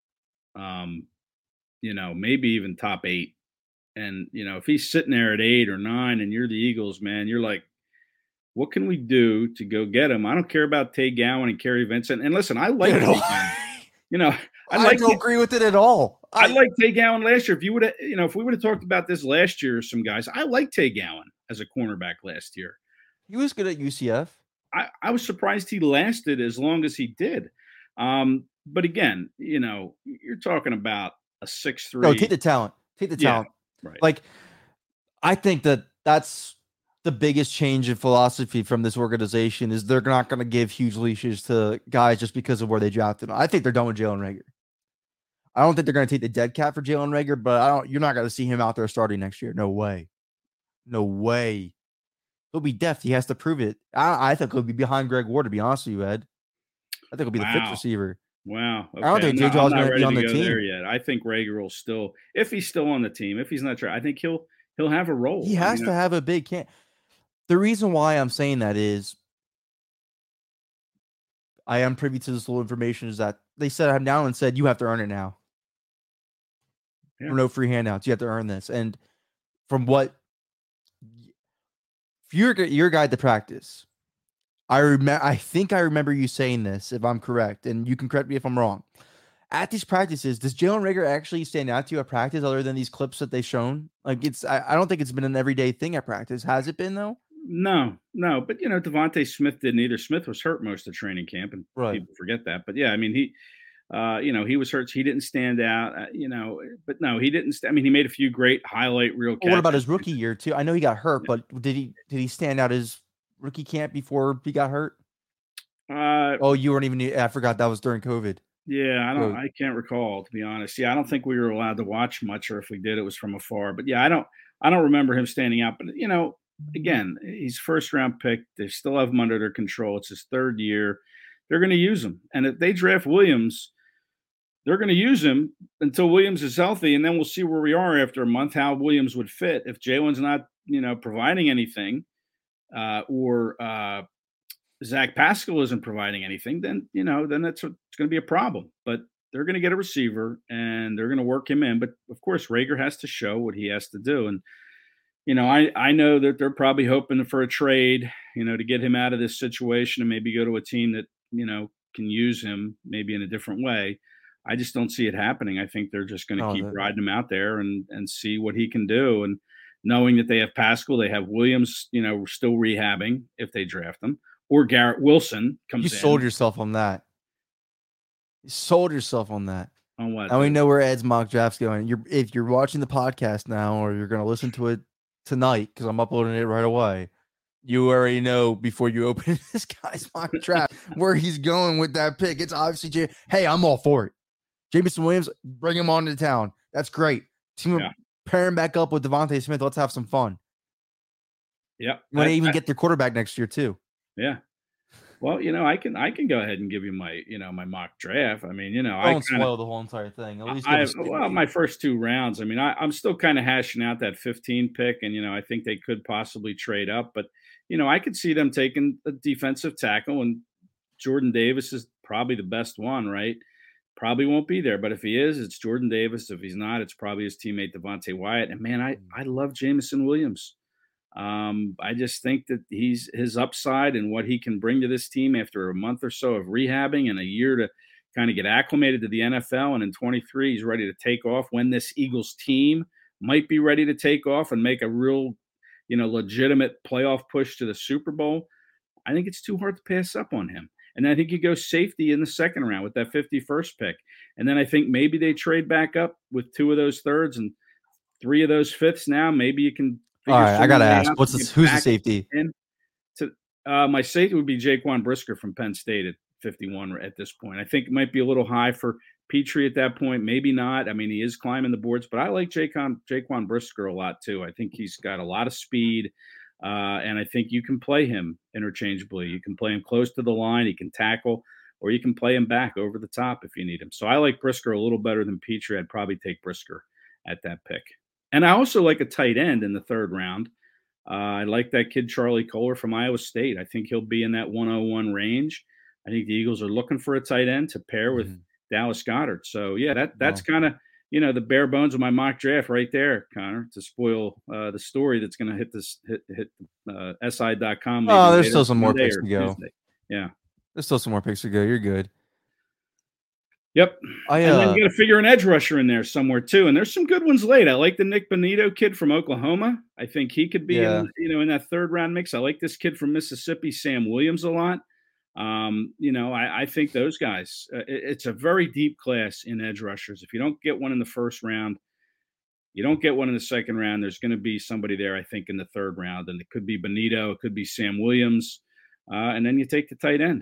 Speaker 6: Maybe even top 8. And if he's sitting there at 8 or 9 and you're the Eagles, man, you're like, what can we do to go get him? I don't care about Tay Gowan and Kerry Vincent. And listen, I like Tay Gowan.
Speaker 3: I don't agree with it at all.
Speaker 6: I liked Tay Gowan last year. If we would have talked about this last year, some guys, I liked Tay Gowan as a cornerback last year.
Speaker 3: He was good at UCF.
Speaker 6: I was surprised he lasted as long as he did. But again, you're talking about a 6'3".
Speaker 3: No, take the talent.
Speaker 6: Right.
Speaker 3: Like, I think that's the biggest change in philosophy from this organization is they're not going to give huge leashes to guys just because of where they drafted them. I think they're done with Jalen Reagor. I don't think they're going to take the dead cap for Jalen Reagor, but you're not going to see him out there starting next year. No way. He'll be deft. He has to prove it. I think he'll be behind Greg Ward, to be honest with you, Ed. I think he'll be the fifth receiver.
Speaker 6: Wow. Okay.
Speaker 3: I don't think J-Jaw's going to be on the team
Speaker 6: there yet. I think Reagor will still, if he's still on the team, if he's not sure, I think he'll have a role.
Speaker 3: He has to have a big camp. The reason why I'm saying that is I am privy to this little information is that they set him down and said, you have to earn it now. Yeah. No free handouts. You have to earn this. And from what you're a guy to practice, I think I remember you saying this, if I'm correct, and you can correct me if I'm wrong. At these practices, does Jalen Reagor actually stand out to you at practice other than these clips that they've shown? Like I don't think it's been an everyday thing at practice. Has it been though?
Speaker 6: No. But Devontae Smith didn't either. Smith was hurt most of training camp, and people forget that. But yeah, I mean He was hurt. So he didn't stand out, but no, he didn't. I mean, he made a few great highlight reel catches.
Speaker 3: What about his rookie year too? I know he got hurt, but did he stand out his rookie camp before he got hurt? You weren't even. I forgot that was during COVID.
Speaker 6: Yeah, I can't recall, to be honest. Yeah, I don't think we were allowed to watch much, or if we did, it was from afar. But yeah, I don't remember him standing out. But again, he's first round pick. They still have him under their control. It's his third year. They're going to use him, and if they draft Williams, they're going to use him until Williams is healthy, and then we'll see where we are after a month, how Williams would fit. If Jalen's not, providing anything, or Zach Pascal isn't providing anything, then that's going to be a problem. But they're going to get a receiver, and they're going to work him in. But of course, Rager has to show what he has to do. And I know that they're probably hoping for a trade, to get him out of this situation and maybe go to a team that can use him maybe in a different way. I just don't see it happening. I think they're just going to keep riding him out there and see what he can do. And knowing that they have Pascal, they have Williams, still rehabbing if they draft him, or Garrett Wilson comes in.
Speaker 3: You sold yourself on that. You sold yourself on that.
Speaker 6: On what?
Speaker 3: And we know where Ed's mock draft's going. If you're watching the podcast now, or you're going to listen to it tonight, because I'm uploading it right away, you already know before you open this guy's mock draft where he's going with that pick. It's obviously, hey, I'm all for it. Jameson Williams, bring him on to town. That's great. Pair him back up with Devontae Smith. Let's have some fun.
Speaker 6: Yeah.
Speaker 3: You want to even get their quarterback next year too.
Speaker 6: Yeah. Well, I can go ahead and give you my, my mock draft. I mean,
Speaker 3: don't spoil the whole entire thing. At least
Speaker 6: my first two rounds. I mean, I'm still kind of hashing out that 15 pick, and I think they could possibly trade up, but I could see them taking a defensive tackle, and Jordan Davis is probably the best one, right? Probably won't be there, but if he is, it's Jordan Davis. If he's not, it's probably his teammate Devontae Wyatt. And man, I love Jameson Williams. I just think that his upside and what he can bring to this team after a month or so of rehabbing and a year to kind of get acclimated to the NFL. And in 23, he's ready to take off when this Eagles team might be ready to take off and make a real, legitimate playoff push to the Super Bowl. I think it's too hard to pass up on him. And I think you go safety in the second round with that 51st pick. And then I think maybe they trade back up with 2 of those thirds and 3 of those fifths. Now maybe you can.
Speaker 3: All right, I got to ask, who's the safety?
Speaker 6: My safety would be Jaquan Brisker from Penn State at 51 at this point. I think it might be a little high for Petrie at that point. Maybe not. I mean, he is climbing the boards, but I like Jaquan Brisker a lot too. I think he's got a lot of speed. And I think you can play him interchangeably. You can play him close to the line. He can tackle, or you can play him back over the top if you need him. So I like Brisker a little better than Petrie. I'd probably take Brisker at that pick. And I also like a tight end in the third round. I like that kid, Charlie Kohler from Iowa State. I think he'll be in that 101 range. I think the Eagles are looking for a tight end to pair with Dallas Goedert. So yeah, that's kind of, the bare bones of my mock draft right there, Connor, to spoil the story that's going to hit SI.com.
Speaker 3: Oh, there's still some more picks to go.
Speaker 6: Tuesday. Yeah.
Speaker 3: There's still some more picks to go. You're good.
Speaker 6: Yep. And then you got to figure an edge rusher in there somewhere too. And there's some good ones late. I like the Nick Bonito kid from Oklahoma. I think he could be in that third round mix. I like this kid from Mississippi, Sam Williams, a lot. I think those guys, it's a very deep class in edge rushers. If you don't get one in the first round, you don't get one in the second round, there's going to be somebody there, I think, in the third round. And it could be Bonito, it could be Sam Williams. And then you take the tight end.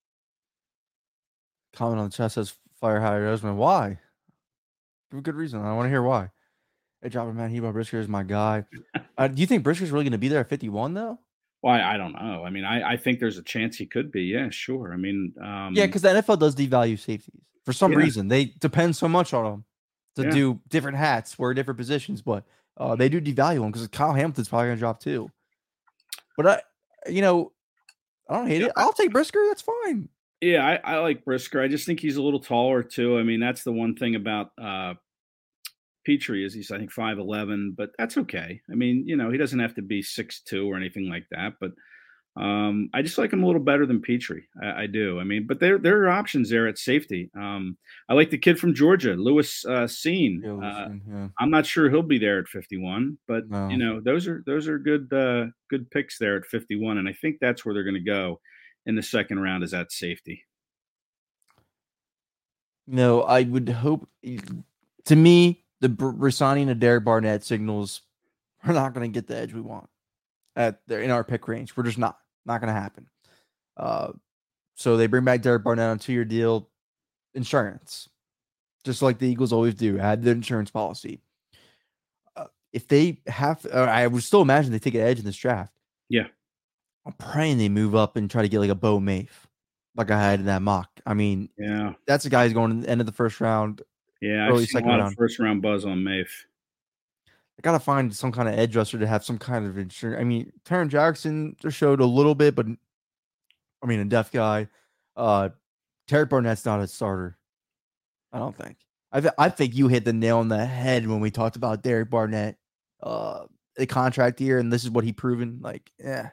Speaker 3: Comment on the chat says, fire Howie Roseman. Why? Give a good reason. I want to hear why. Hey, Dropper Man, Hebo Brisker is my guy. Do you think Brisker's really going to be there at 51, though?
Speaker 6: Well, I don't know. I mean, I think there's a chance he could be. Yeah, sure. I mean,
Speaker 3: because the NFL does devalue safeties for some reason. They depend so much on them to do different hats, wear different positions, but they do devalue them because Kyle Hamilton's probably going to drop too. But I don't hate it. I'll take Brisker. That's fine.
Speaker 6: Yeah, I like Brisker. I just think he's a little taller too. I mean, that's the one thing about Petrie is he's, I think, 5'11", but that's okay. I mean, he doesn't have to be 6'2" or anything like that. But I just like him a little better than Petrie. I do. I mean, but there are options there at safety. I like the kid from Georgia, Lewis Cine. I'm not sure he'll be there at 51, but those are good picks there at 51, and I think that's where they're going to go in the second round is at safety.
Speaker 3: No, I would hope. To me, the resigning of Derek Barnett signals we're not going to get the edge we want in our pick range. We're just not going to happen. So they bring back Derek Barnett on a 2-year deal, insurance, just like the Eagles always do. Add the insurance policy. If they have, I would still imagine they take an edge in this draft.
Speaker 6: Yeah,
Speaker 3: I'm praying they move up and try to get like a Bo Mafe, like I had in that mock. I mean,
Speaker 6: yeah,
Speaker 3: that's a guy who's going in the end of the first round.
Speaker 6: yeah.
Speaker 3: Early
Speaker 6: I've seen a
Speaker 3: second
Speaker 6: lot
Speaker 3: round.
Speaker 6: of first round buzz on Mafe.
Speaker 3: I gotta find some kind of edge rusher to have some kind of insurance. I mean, Taryn Jackson just showed a little bit, but I mean, a deaf guy. Derek Barnett's not a starter. I don't think. I think you hit the nail on the head when we talked about Derek Barnett, the contract year, and this is what he proven. Like, yeah,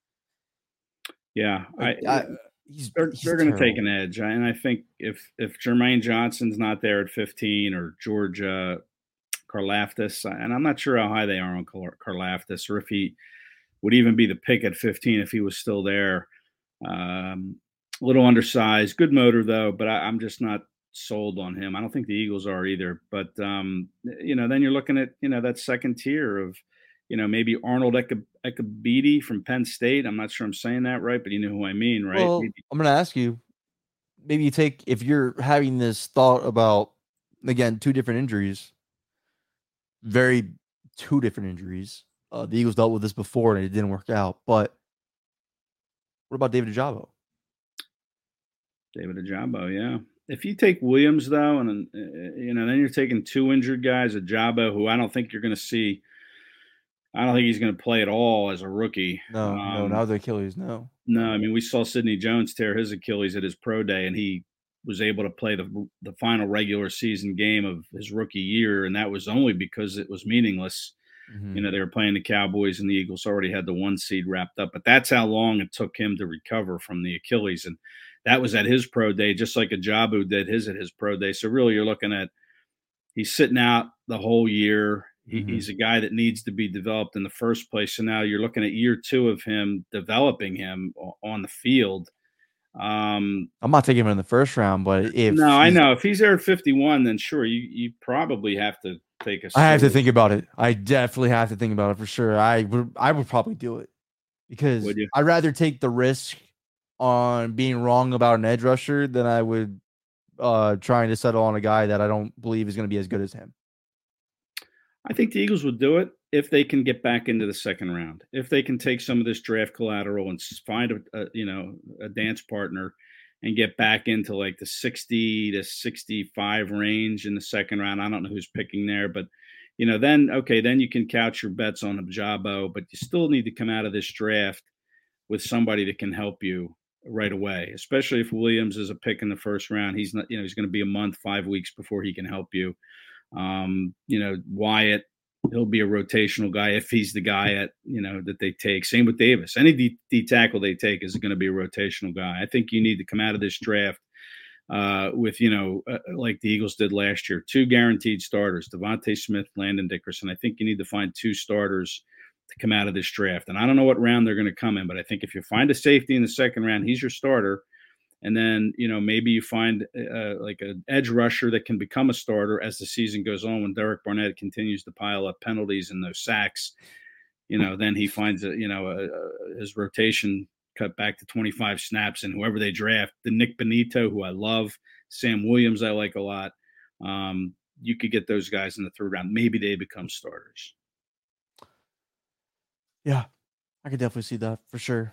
Speaker 6: Yeah, they're going to take
Speaker 3: terrible.
Speaker 6: an edge, and I think if Jermaine Johnson's not there at 15 or George Karlaftis, and I'm not sure how high they are on Karlaftis, or if he would even be the pick at 15 if he was still there. A little undersized, good motor though, but I'm just not sold on him. I don't think the Eagles are either. But then you're looking at that second tier of maybe Arnold Ekabidi from Penn State. I'm not sure I'm saying that right, but you know who I mean, right?
Speaker 3: Well, I'm gonna ask you. Maybe you take, if you're having this thought about, again, two different injuries. The Eagles dealt with this before and it didn't work out. But what about David Ojabo?
Speaker 6: David Ojabo, yeah. If you take Williams though, and then you're taking two injured guys, Ojabo, who I don't think you're going to see. I don't think he's going to play at all as a rookie.
Speaker 3: No, not the Achilles. No.
Speaker 6: I mean, we saw Sidney Jones tear his Achilles at his pro day, and he was able to play the final regular season game of his rookie year, and that was only because it was meaningless.
Speaker 3: Mm-hmm.
Speaker 6: They were playing the Cowboys, and the Eagles already had the 1 seed wrapped up. But that's how long it took him to recover from the Achilles, and that was at his pro day, just like Ojabo did his at his pro day. So really, you're looking at he's sitting out the whole year. He's a guy that needs to be developed in the first place. So now you're looking at year 2 of him developing him on the field.
Speaker 3: I'm not taking him in the first round, but
Speaker 6: I know if he's there at 51, then sure, you probably have to take a.
Speaker 3: I have to think about it. I definitely have to think about it for sure. I would probably do it because I'd rather take the risk on being wrong about an edge rusher than I would trying to settle on a guy that I don't believe is going to be as good as him.
Speaker 6: I think the Eagles would do it if they can get back into the second round. If they can take some of this draft collateral and find a dance partner and get back into like the 60 to 65 range in the second round. I don't know who's picking there, but then you can couch your bets on Ojabo, but you still need to come out of this draft with somebody that can help you right away, especially if Williams is a pick in the first round. He's not, he's going to be a month, 5 weeks before he can help you. Wyatt, he'll be a rotational guy if he's the guy that they take. Same with Davis. Any D tackle they take is going to be a rotational guy. I think you need to come out of this draft with like the Eagles did last year, 2 guaranteed starters: Devontae Smith, Landon Dickerson. I think you need to find 2 starters to come out of this draft. And I don't know what round they're going to come in, but I think if you find a safety in the second round, he's your starter. And then, maybe you find like an edge rusher that can become a starter as the season goes on. When Derek Barnett continues to pile up penalties and those sacks, then he finds his rotation cut back to 25 snaps, and whoever they draft, the Nick Benito, who I love, Sam Williams, I like a lot. You could get those guys in the third round. Maybe they become starters.
Speaker 3: Yeah, I could definitely see that for sure.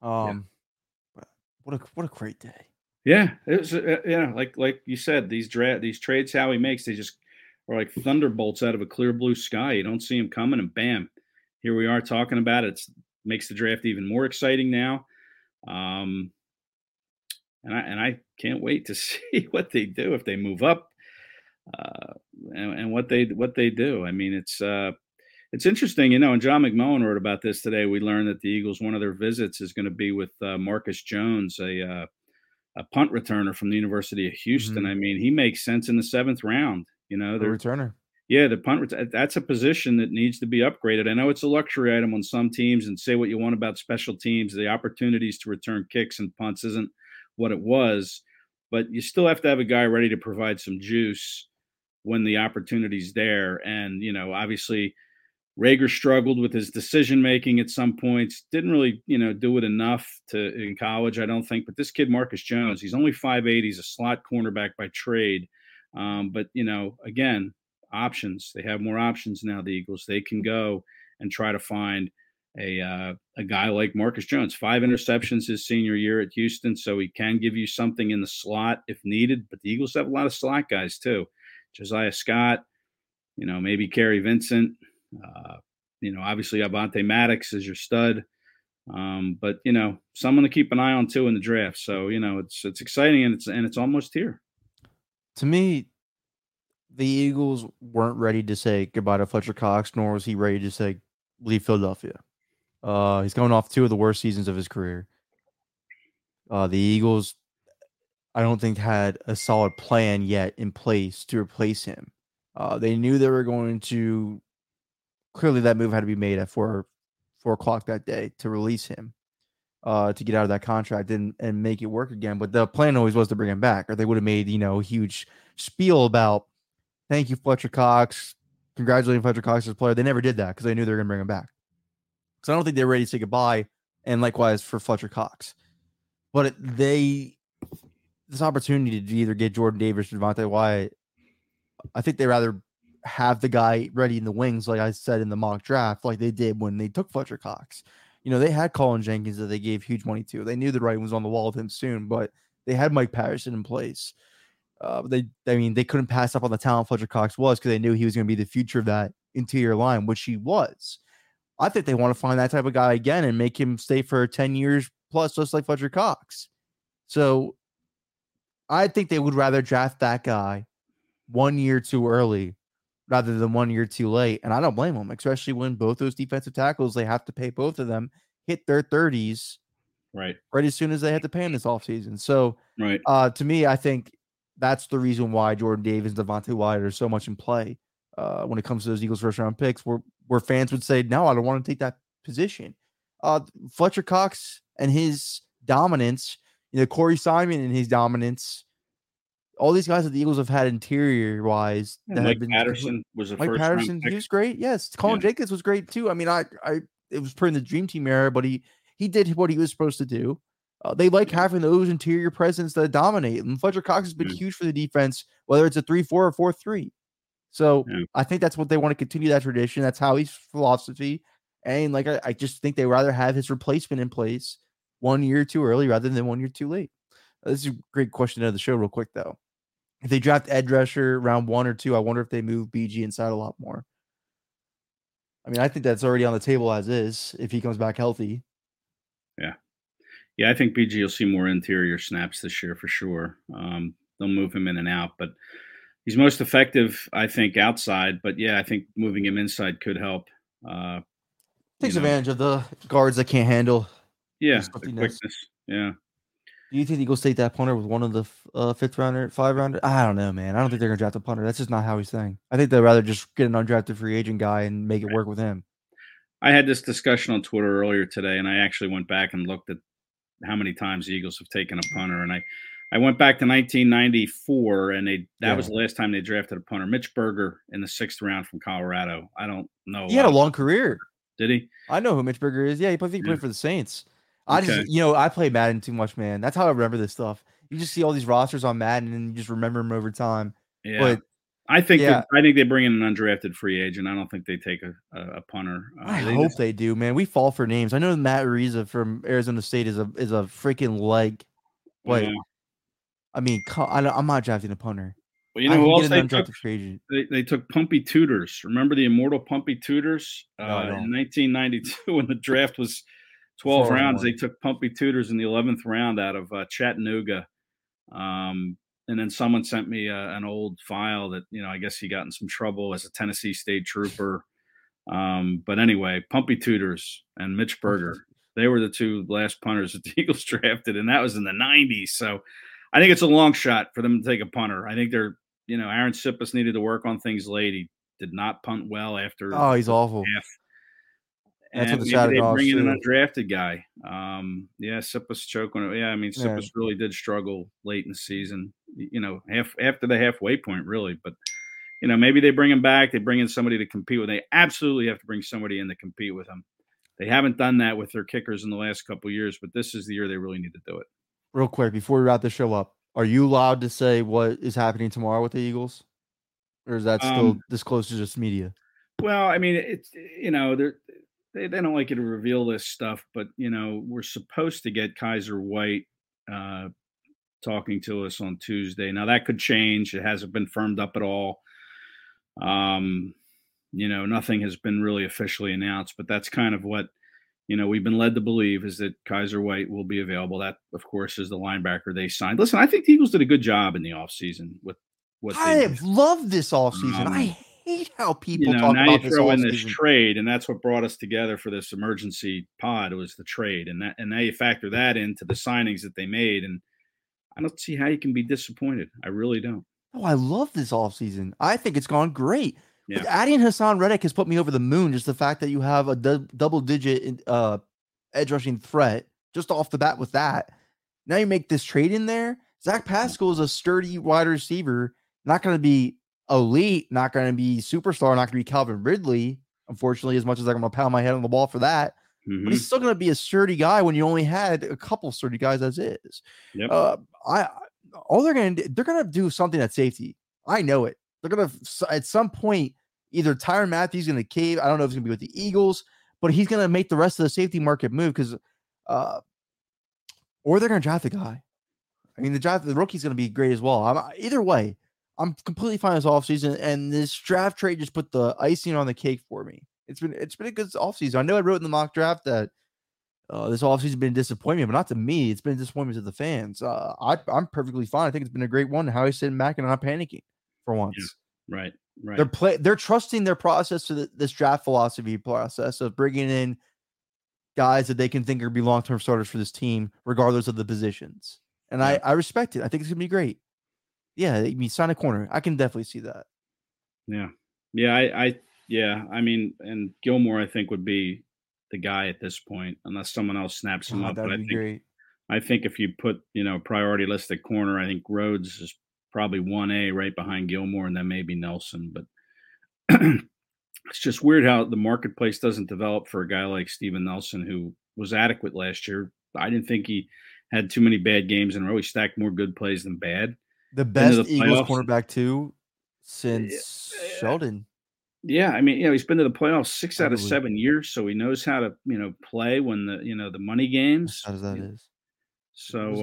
Speaker 3: What a great day.
Speaker 6: Yeah, it was. Like you said, these trades Howie makes, they just are like thunderbolts out of a clear blue sky. You don't see them coming, and bam, here we are talking about it. It makes the draft even more exciting now. And I can't wait to see what they do if they move up, and what they do. I mean, it's interesting, and John McMullen wrote about this today. We learned that the Eagles, one of their visits is going to be with Marcus Jones, a punt returner from the University of Houston.
Speaker 3: Mm-hmm.
Speaker 6: I mean, he makes sense in the 7th round. The
Speaker 3: returner.
Speaker 6: Yeah, the punt. That's a position that needs to be upgraded. I know it's a luxury item on some teams, and say what you want about special teams, the opportunities to return kicks and punts isn't what it was. but you still have to have a guy ready to provide some juice when the opportunity's there. And, obviously Rager struggled with his decision making at some points, didn't really, do it enough in college, I don't think. But this kid, Marcus Jones, he's only 5'8", he's a slot cornerback by trade. But, again, options. They have more options now, the Eagles. They can go and try to find a guy like Marcus Jones. 5 interceptions his senior year at Houston, so he can give you something in the slot if needed. But the Eagles have a lot of slot guys too. Josiah Scott, maybe Kerry Vincent. Obviously Avonte Maddox is your stud. But someone to keep an eye on too in the draft. So, it's exciting and it's almost here.
Speaker 3: To me, the Eagles weren't ready to say goodbye to Fletcher Cox, nor was he ready to say leave Philadelphia. He's coming off 2 of the worst seasons of his career. The Eagles, I don't think, had a solid plan yet in place to replace him. They knew they were going to. Clearly, that move had to be made at 4 o'clock that day to release him, to get out of that contract and make it work again. But the plan always was to bring him back, or they would have made a huge spiel about thank you, Fletcher Cox, congratulating Fletcher Cox as a player. They never did that because they knew they were going to bring him back. So I don't think they're ready to say goodbye, and likewise for Fletcher Cox. But this opportunity to either get Jordan Davis or Devontae Wyatt, I think they rather have the guy ready in the wings, like I said in the mock draft, like they did when they took Fletcher Cox. They had Colin Jenkins that they gave huge money to. They knew the writing was on the wall with him soon, but they had Mike Patterson in place. They couldn't pass up on the talent Fletcher Cox was because they knew he was going to be the future of that interior line, which he was. I think they want to find that type of guy again and make him stay for 10 years plus, just like Fletcher Cox. So I think they would rather draft that guy 1 year too early rather than 1 year too late. And I don't blame them, especially when both those defensive tackles, they have to pay both of them, hit their 30s right as soon as they had to pay them this offseason. So to me, I think that's the reason why Jordan Davis and Devontae Wyatt are so much in play when it comes to those Eagles first round picks, where fans would say, no, I don't want to take that position. Fletcher Cox and his dominance, Corey Simon and his dominance, all these guys that the Eagles have had interior wise.
Speaker 6: Mike Patterson was a
Speaker 3: Mike
Speaker 6: first
Speaker 3: Patterson,
Speaker 6: round pick.
Speaker 3: He was great. Yes. Colin Jenkins was great too. I mean, it was put in the dream team era, but he did what he was supposed to do. They like having those interior presence that dominate. And Fletcher Cox has been huge for the defense, whether it's a 3-4 or 4-3. So I think that's what they want to continue that tradition. That's how his philosophy. And I just think they rather have his replacement in place 1 year too early rather than 1 year too late. This is a great question of the show real quick though. If they draft edge rusher round 1 or 2, I wonder if they move BG inside a lot more. I mean, I think that's already on the table as is if he comes back healthy.
Speaker 6: Yeah, I think BG will see more interior snaps this year for sure. They'll move him in and out, but he's most effective, I think, outside. But yeah, I think moving him inside could help.
Speaker 3: Takes advantage of the guards that can't handle.
Speaker 6: Yeah, the quickness. Yeah.
Speaker 3: Do you think the Eagles take that punter with one of the 5th rounder? I don't know, man. I don't think they're going to draft a punter. That's just not how he's saying. I think they'd rather just get an undrafted free agent guy and make it work with him.
Speaker 6: I had this discussion on Twitter earlier today, and I actually went back and looked at how many times the Eagles have taken a punter. And I went back to 1994, and that was the last time they drafted a punter. Mitch Berger in the 6th round from Colorado. I don't know.
Speaker 3: He had a long career.
Speaker 6: Did he?
Speaker 3: I know who Mitch Berger is. Yeah, he played for the Saints. I just, I play Madden too much, man. That's how I remember this stuff. You just see all these rosters on Madden and you just remember them over time.
Speaker 6: Yeah.
Speaker 3: But
Speaker 6: I think they bring in an undrafted free agent. I don't think they take a punter.
Speaker 3: I hope they do, man. We fall for names. I know Matt Ariza from Arizona State is a freaking leg. But I mean, I'm not drafting a punter.
Speaker 6: Well, you know who else they took? They took Pumpy Tutors. Remember the immortal Pumpy Tutors in 1992 when the draft was 12 rounds. They took Pumpy Tutors in the 11th round out of Chattanooga. And then someone sent me an old file that, I guess he got in some trouble as a Tennessee State trooper. But anyway, Pumpy Tutors and Mitch Berger, they were the two last punters that the Eagles drafted, and that was in the 90s. So I think it's a long shot for them to take a punter. I think they're, Aaron Sippis needed to work on things late. He did not punt well after.
Speaker 3: Oh, he's awful. That's
Speaker 6: And
Speaker 3: what the
Speaker 6: maybe they
Speaker 3: Saturdays
Speaker 6: bring in an
Speaker 3: too.
Speaker 6: undrafted guy. Yeah, Sipas choking. Yeah, I mean,
Speaker 3: Yeah.
Speaker 6: Sipas really did struggle late in the season. After the halfway point, really. But maybe they bring him back. They bring in somebody to compete with. They absolutely have to bring somebody in to compete with him. They haven't done that with their kickers in the last couple of years, but this is the year they really need to do it.
Speaker 3: Real quick, before we wrap the show up, are you allowed to say what is happening tomorrow with the Eagles? Or is that still this close to just media?
Speaker 6: Well, I mean, it's they don't like you to reveal this stuff, but we're supposed to get Kaiser White talking to us on Tuesday. Now that could change. It hasn't been firmed up at all. Nothing has been really officially announced, but that's kind of what we've been led to believe, is that Kaiser White will be available. That, of course, is the linebacker they signed. Listen, I think the Eagles did a good job in the offseason with what
Speaker 3: I
Speaker 6: they
Speaker 3: have loved this offseason. I hate how people talk
Speaker 6: now
Speaker 3: about
Speaker 6: you
Speaker 3: this
Speaker 6: throw in this
Speaker 3: offseason.
Speaker 6: trade, and that's what brought us together for this emergency pod, was the trade. And now you factor that into the signings that they made, and I don't see how you can be disappointed. I really don't.
Speaker 3: Oh, I love this offseason. I think it's gone great.
Speaker 6: Yeah.
Speaker 3: Adding Hassan Reddick has put me over the moon. Just the fact that you have a double-digit edge rushing threat just off the bat with that. Now you make this trade in there. Zach Pascal is a sturdy wide receiver. Not going to be elite, not going to be superstar, not going to be Calvin Ridley, unfortunately, as much as I'm going to pound my head on the ball for that.
Speaker 6: Mm-hmm.
Speaker 3: But he's still going to be a sturdy guy when you only had a couple sturdy guys as is.
Speaker 6: Yep.
Speaker 3: They're going to do something at safety. I know it. They're going to, at some point, either Tyrann Mathieu is going to cave. I don't know if it's going to be with the Eagles, but he's going to make the rest of the safety market move because, or they're going to draft a guy. I mean, the rookie's going to be great as well. Either way, I'm completely fine this offseason, and this draft trade just put the icing on the cake for me. It's been a good offseason. I know I wrote in the mock draft that this offseason has been a disappointment, but not to me. It's been a disappointment to the fans. I'm perfectly fine. I think it's been a great one. How he's sitting back and not panicking for once.
Speaker 6: Yeah, right.
Speaker 3: They're trusting their process to this draft philosophy process of bringing in guys that they can think are be long-term starters for this team, regardless of the positions. And I respect it. I think it's gonna be great. Yeah, you sign a corner. I can definitely see that.
Speaker 6: Yeah. I mean, and Gilmore, I think, would be the guy at this point, unless someone else snaps him up.
Speaker 3: That would be great.
Speaker 6: I think if you put, priority list at corner, I think Rhodes is probably 1A right behind Gilmore, and then maybe Nelson. But it's just weird how the marketplace doesn't develop for a guy like Steven Nelson, who was adequate last year. I didn't think he had too many bad games in a row. He stacked more good plays than bad.
Speaker 3: The best Eagles cornerback too since Sheldon.
Speaker 6: Yeah, I mean, he's been to the playoffs 6 out of 7 years, so he knows how to, play when the money games.
Speaker 3: As that is.
Speaker 6: So,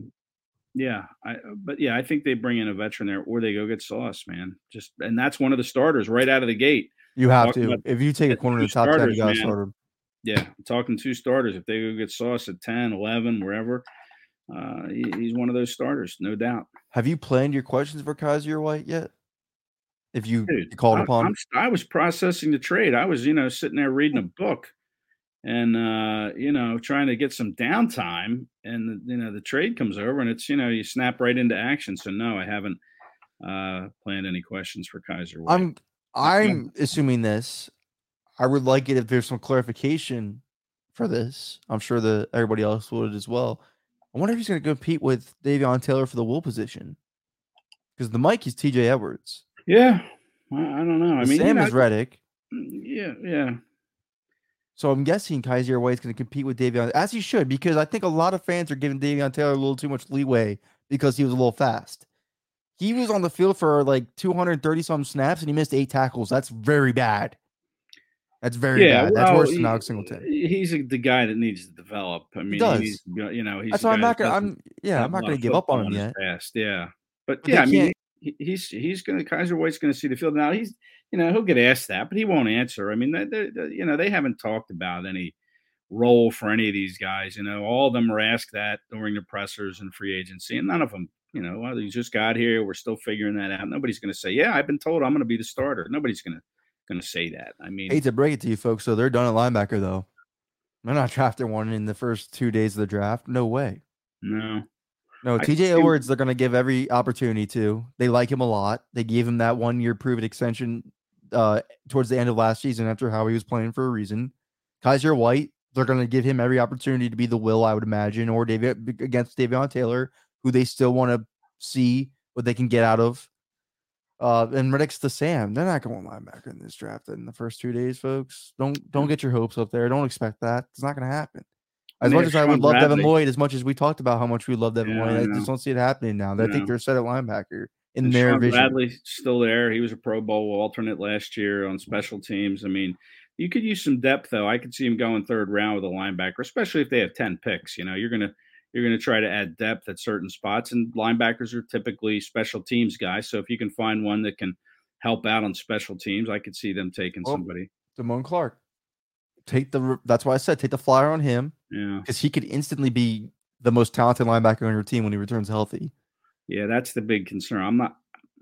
Speaker 6: I think they bring in a veteran there, or they go get Sauce, man. And that's one of the starters right out of the gate.
Speaker 3: You have to. If you take a corner in the top 10, you got to start him.
Speaker 6: Yeah, I'm talking 2 starters. If they go get Sauce at 10, 11, wherever, he's one of those starters, no doubt.
Speaker 3: Have you planned your questions for Kaiser White yet? If you called upon?
Speaker 6: I was processing the trade. I was, sitting there reading a book and, trying to get some downtime. And, the trade comes over and it's, you snap right into action. So, no, I haven't planned any questions for Kaiser White.
Speaker 3: I'm assuming this. I would like it if there's some clarification for this. I'm sure that everybody else would as well. I wonder if he's going to compete with Davion Taylor for the will position. Because the Mike is TJ Edwards.
Speaker 6: Yeah. I don't know. I mean,
Speaker 3: Sam is Reddick.
Speaker 6: Yeah.
Speaker 3: So I'm guessing Kaiser White's going to compete with Davion, as he should, because I think a lot of fans are giving Davion Taylor a little too much leeway because he was a little fast. He was on the field for like 230-some snaps, and he missed 8 tackles. That's very bad. That's very bad. That's worse than Alex Singleton.
Speaker 6: He's the guy that needs to develop. I mean,
Speaker 3: he does.
Speaker 6: He's
Speaker 3: that's why I'm not going to give up on him yet.
Speaker 6: Fast. Yeah. But I mean, he's going to, Kaiser White's going to see the field. Now he'll get asked that, but he won't answer. I mean, they haven't talked about any role for any of these guys. All of them are asked that during the pressers and free agency, and none of them, well, he just got here. We're still figuring that out. Nobody's going to say, yeah, I've been told I'm going to be the starter. Nobody's going to say that. I mean,
Speaker 3: hate to break it to you folks, so they're done at linebacker though. They're not drafting one in the first 2 days of the draft. No way.
Speaker 6: No,
Speaker 3: TJ Edwards, they're going to give every opportunity to. They like him a lot. They gave him that 1-year prove-it extension towards the end of last season after how he was playing for a reason. Kaiser White, they're going to give him every opportunity to be the Will, I would imagine, or against Davion Taylor, who they still want to see what they can get out of. And next to Sam, they're not going linebacker in this draft in the first 2 days, folks. Don't get your hopes up there. Don't expect that. It's not going to happen. As much as I would love Devin Lloyd, as much as we talked about how much we love Devin Lloyd, I just don't see it happening now. I think they're set at linebacker in their vision.
Speaker 6: Bradley's still there. He was a Pro Bowl alternate last year on special teams. I mean, you could use some depth, though. I could see him going third round with a linebacker, especially if they have 10 picks. You know, you're gonna try to add depth at certain spots, and linebackers are typically special teams guys. So if you can find one that can help out on special teams, I could see them taking somebody.
Speaker 3: Damone Clark. That's why I said take the flyer on him.
Speaker 6: Yeah,
Speaker 3: because he could instantly be the most talented linebacker on your team when he returns healthy.
Speaker 6: Yeah, that's the big concern. I'm not.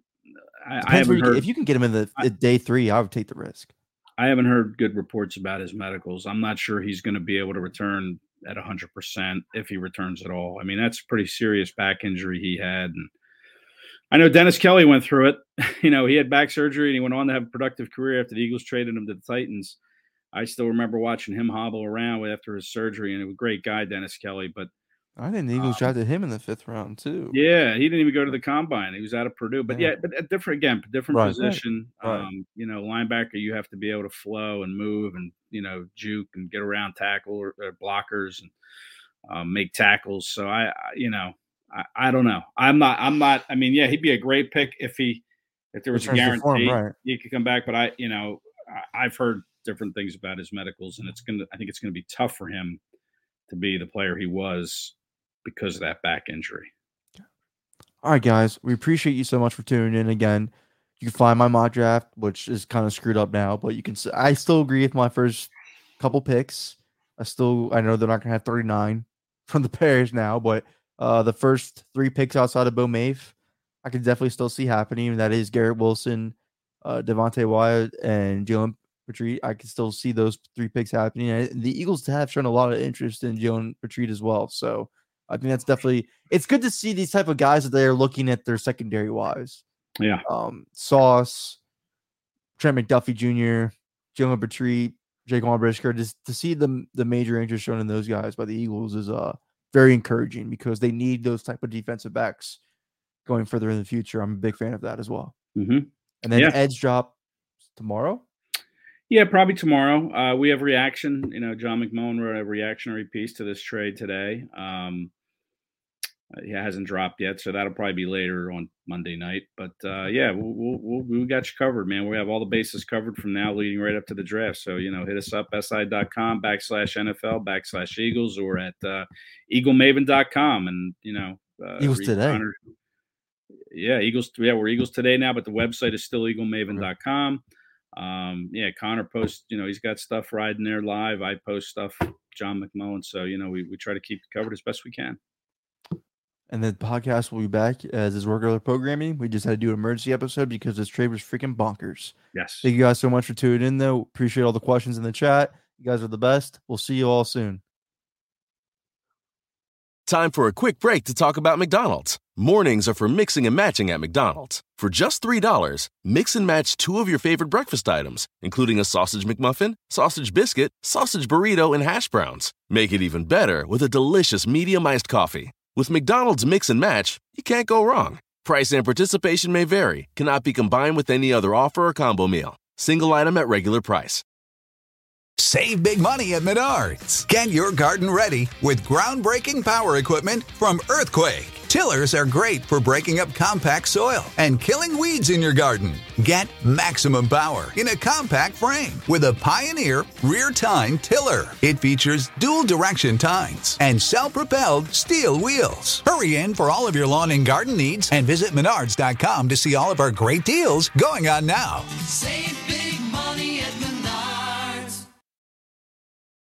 Speaker 3: I haven't heard, if you can get him in the day 3, I would take the risk.
Speaker 6: I haven't heard good reports about his medicals. I'm not sure he's going to be able to return at 100% if he returns at all. I mean, that's a pretty serious back injury he had, and I know Dennis Kelly went through it. You know, he had back surgery and he went on to have a productive career after the Eagles traded him to the Titans. I still remember watching him hobble around after his surgery, and he was a great guy, Dennis Kelly. But
Speaker 3: I think the Eagles drafted him in the 5th round too.
Speaker 6: Yeah, he didn't even go to the combine. He was out of Purdue. But but a different position.
Speaker 3: Right.
Speaker 6: You know, linebacker, you have to be able to flow and move and, you know, juke and get around tackle or blockers and make tackles. So I don't know. I'm not. I mean, yeah, he'd be a great pick if there was a guarantee he could come back. But I've heard different things about his medicals, and I think it's gonna be tough for him to be the player he was because of that back injury.
Speaker 3: All right, guys, we appreciate you so much for tuning in again. You can find my mock draft, which is kind of screwed up now, but I still agree with my first couple picks. I know they're not gonna have 39 from the Bears now, but the first 3 picks outside of Bo Mafe, I can definitely still see happening. And that is Garrett Wilson, Devontae Wyatt, and Jalen Petrie. I can still see those 3 picks happening. And the Eagles have shown a lot of interest in Jalen Petrie as well. So I think that's definitely, it's good to see these type of guys that they're looking at their secondary wise.
Speaker 6: Yeah.
Speaker 3: Sauce, Trent McDuffie Jr., Jalen Petrie, Jaquan Brisker, just to see the major interest shown in those guys by the Eagles is very encouraging because they need those type of defensive backs going further in the future. I'm a big fan of that as well.
Speaker 6: Mm-hmm.
Speaker 3: And then Edge drop tomorrow.
Speaker 6: Yeah, probably tomorrow. We have reaction. You know, John McMullen wrote a reactionary piece to this trade today. It hasn't dropped yet, so that'll probably be later on Monday night. But we got you covered, man. We have all the bases covered from now leading right up to the draft. So, you know, hit us up, si.com/NFL/Eagles or at eaglemaven.com. And, you know,
Speaker 3: Eagles Today.
Speaker 6: Eagles. Yeah, we're Eagles Today now, but the website is still eaglemaven.com. Connor posts, you know, he's got stuff riding there live. I post stuff, John McMullen. So, you know, we try to keep it covered as best we can.
Speaker 3: And the podcast will be back as is regular programming. We just had to do an emergency episode because this trade was freaking bonkers.
Speaker 6: Yes.
Speaker 3: Thank you guys so much for tuning in, though. Appreciate all the questions in the chat. You guys are the best. We'll see you all soon.
Speaker 1: Time for a quick break to talk about McDonald's. Mornings are for mixing and matching at McDonald's. For just $3, mix and match 2 of your favorite breakfast items, including a sausage McMuffin, sausage biscuit, sausage burrito, and hash browns. Make it even better with a delicious medium iced coffee. With McDonald's Mix and Match, you can't go wrong. Price and participation may vary. Cannot be combined with any other offer or combo meal. Single item at regular price.
Speaker 7: Save big money at Menards. Get your garden ready with groundbreaking power equipment from Earthquake. Tillers are great for breaking up compact soil and killing weeds in your garden. Get maximum power in a compact frame with a Pioneer rear tine tiller. It features dual direction tines and self-propelled steel wheels. Hurry in for all of your lawn and garden needs and visit Menards.com to see all of our great deals going on now.
Speaker 8: Save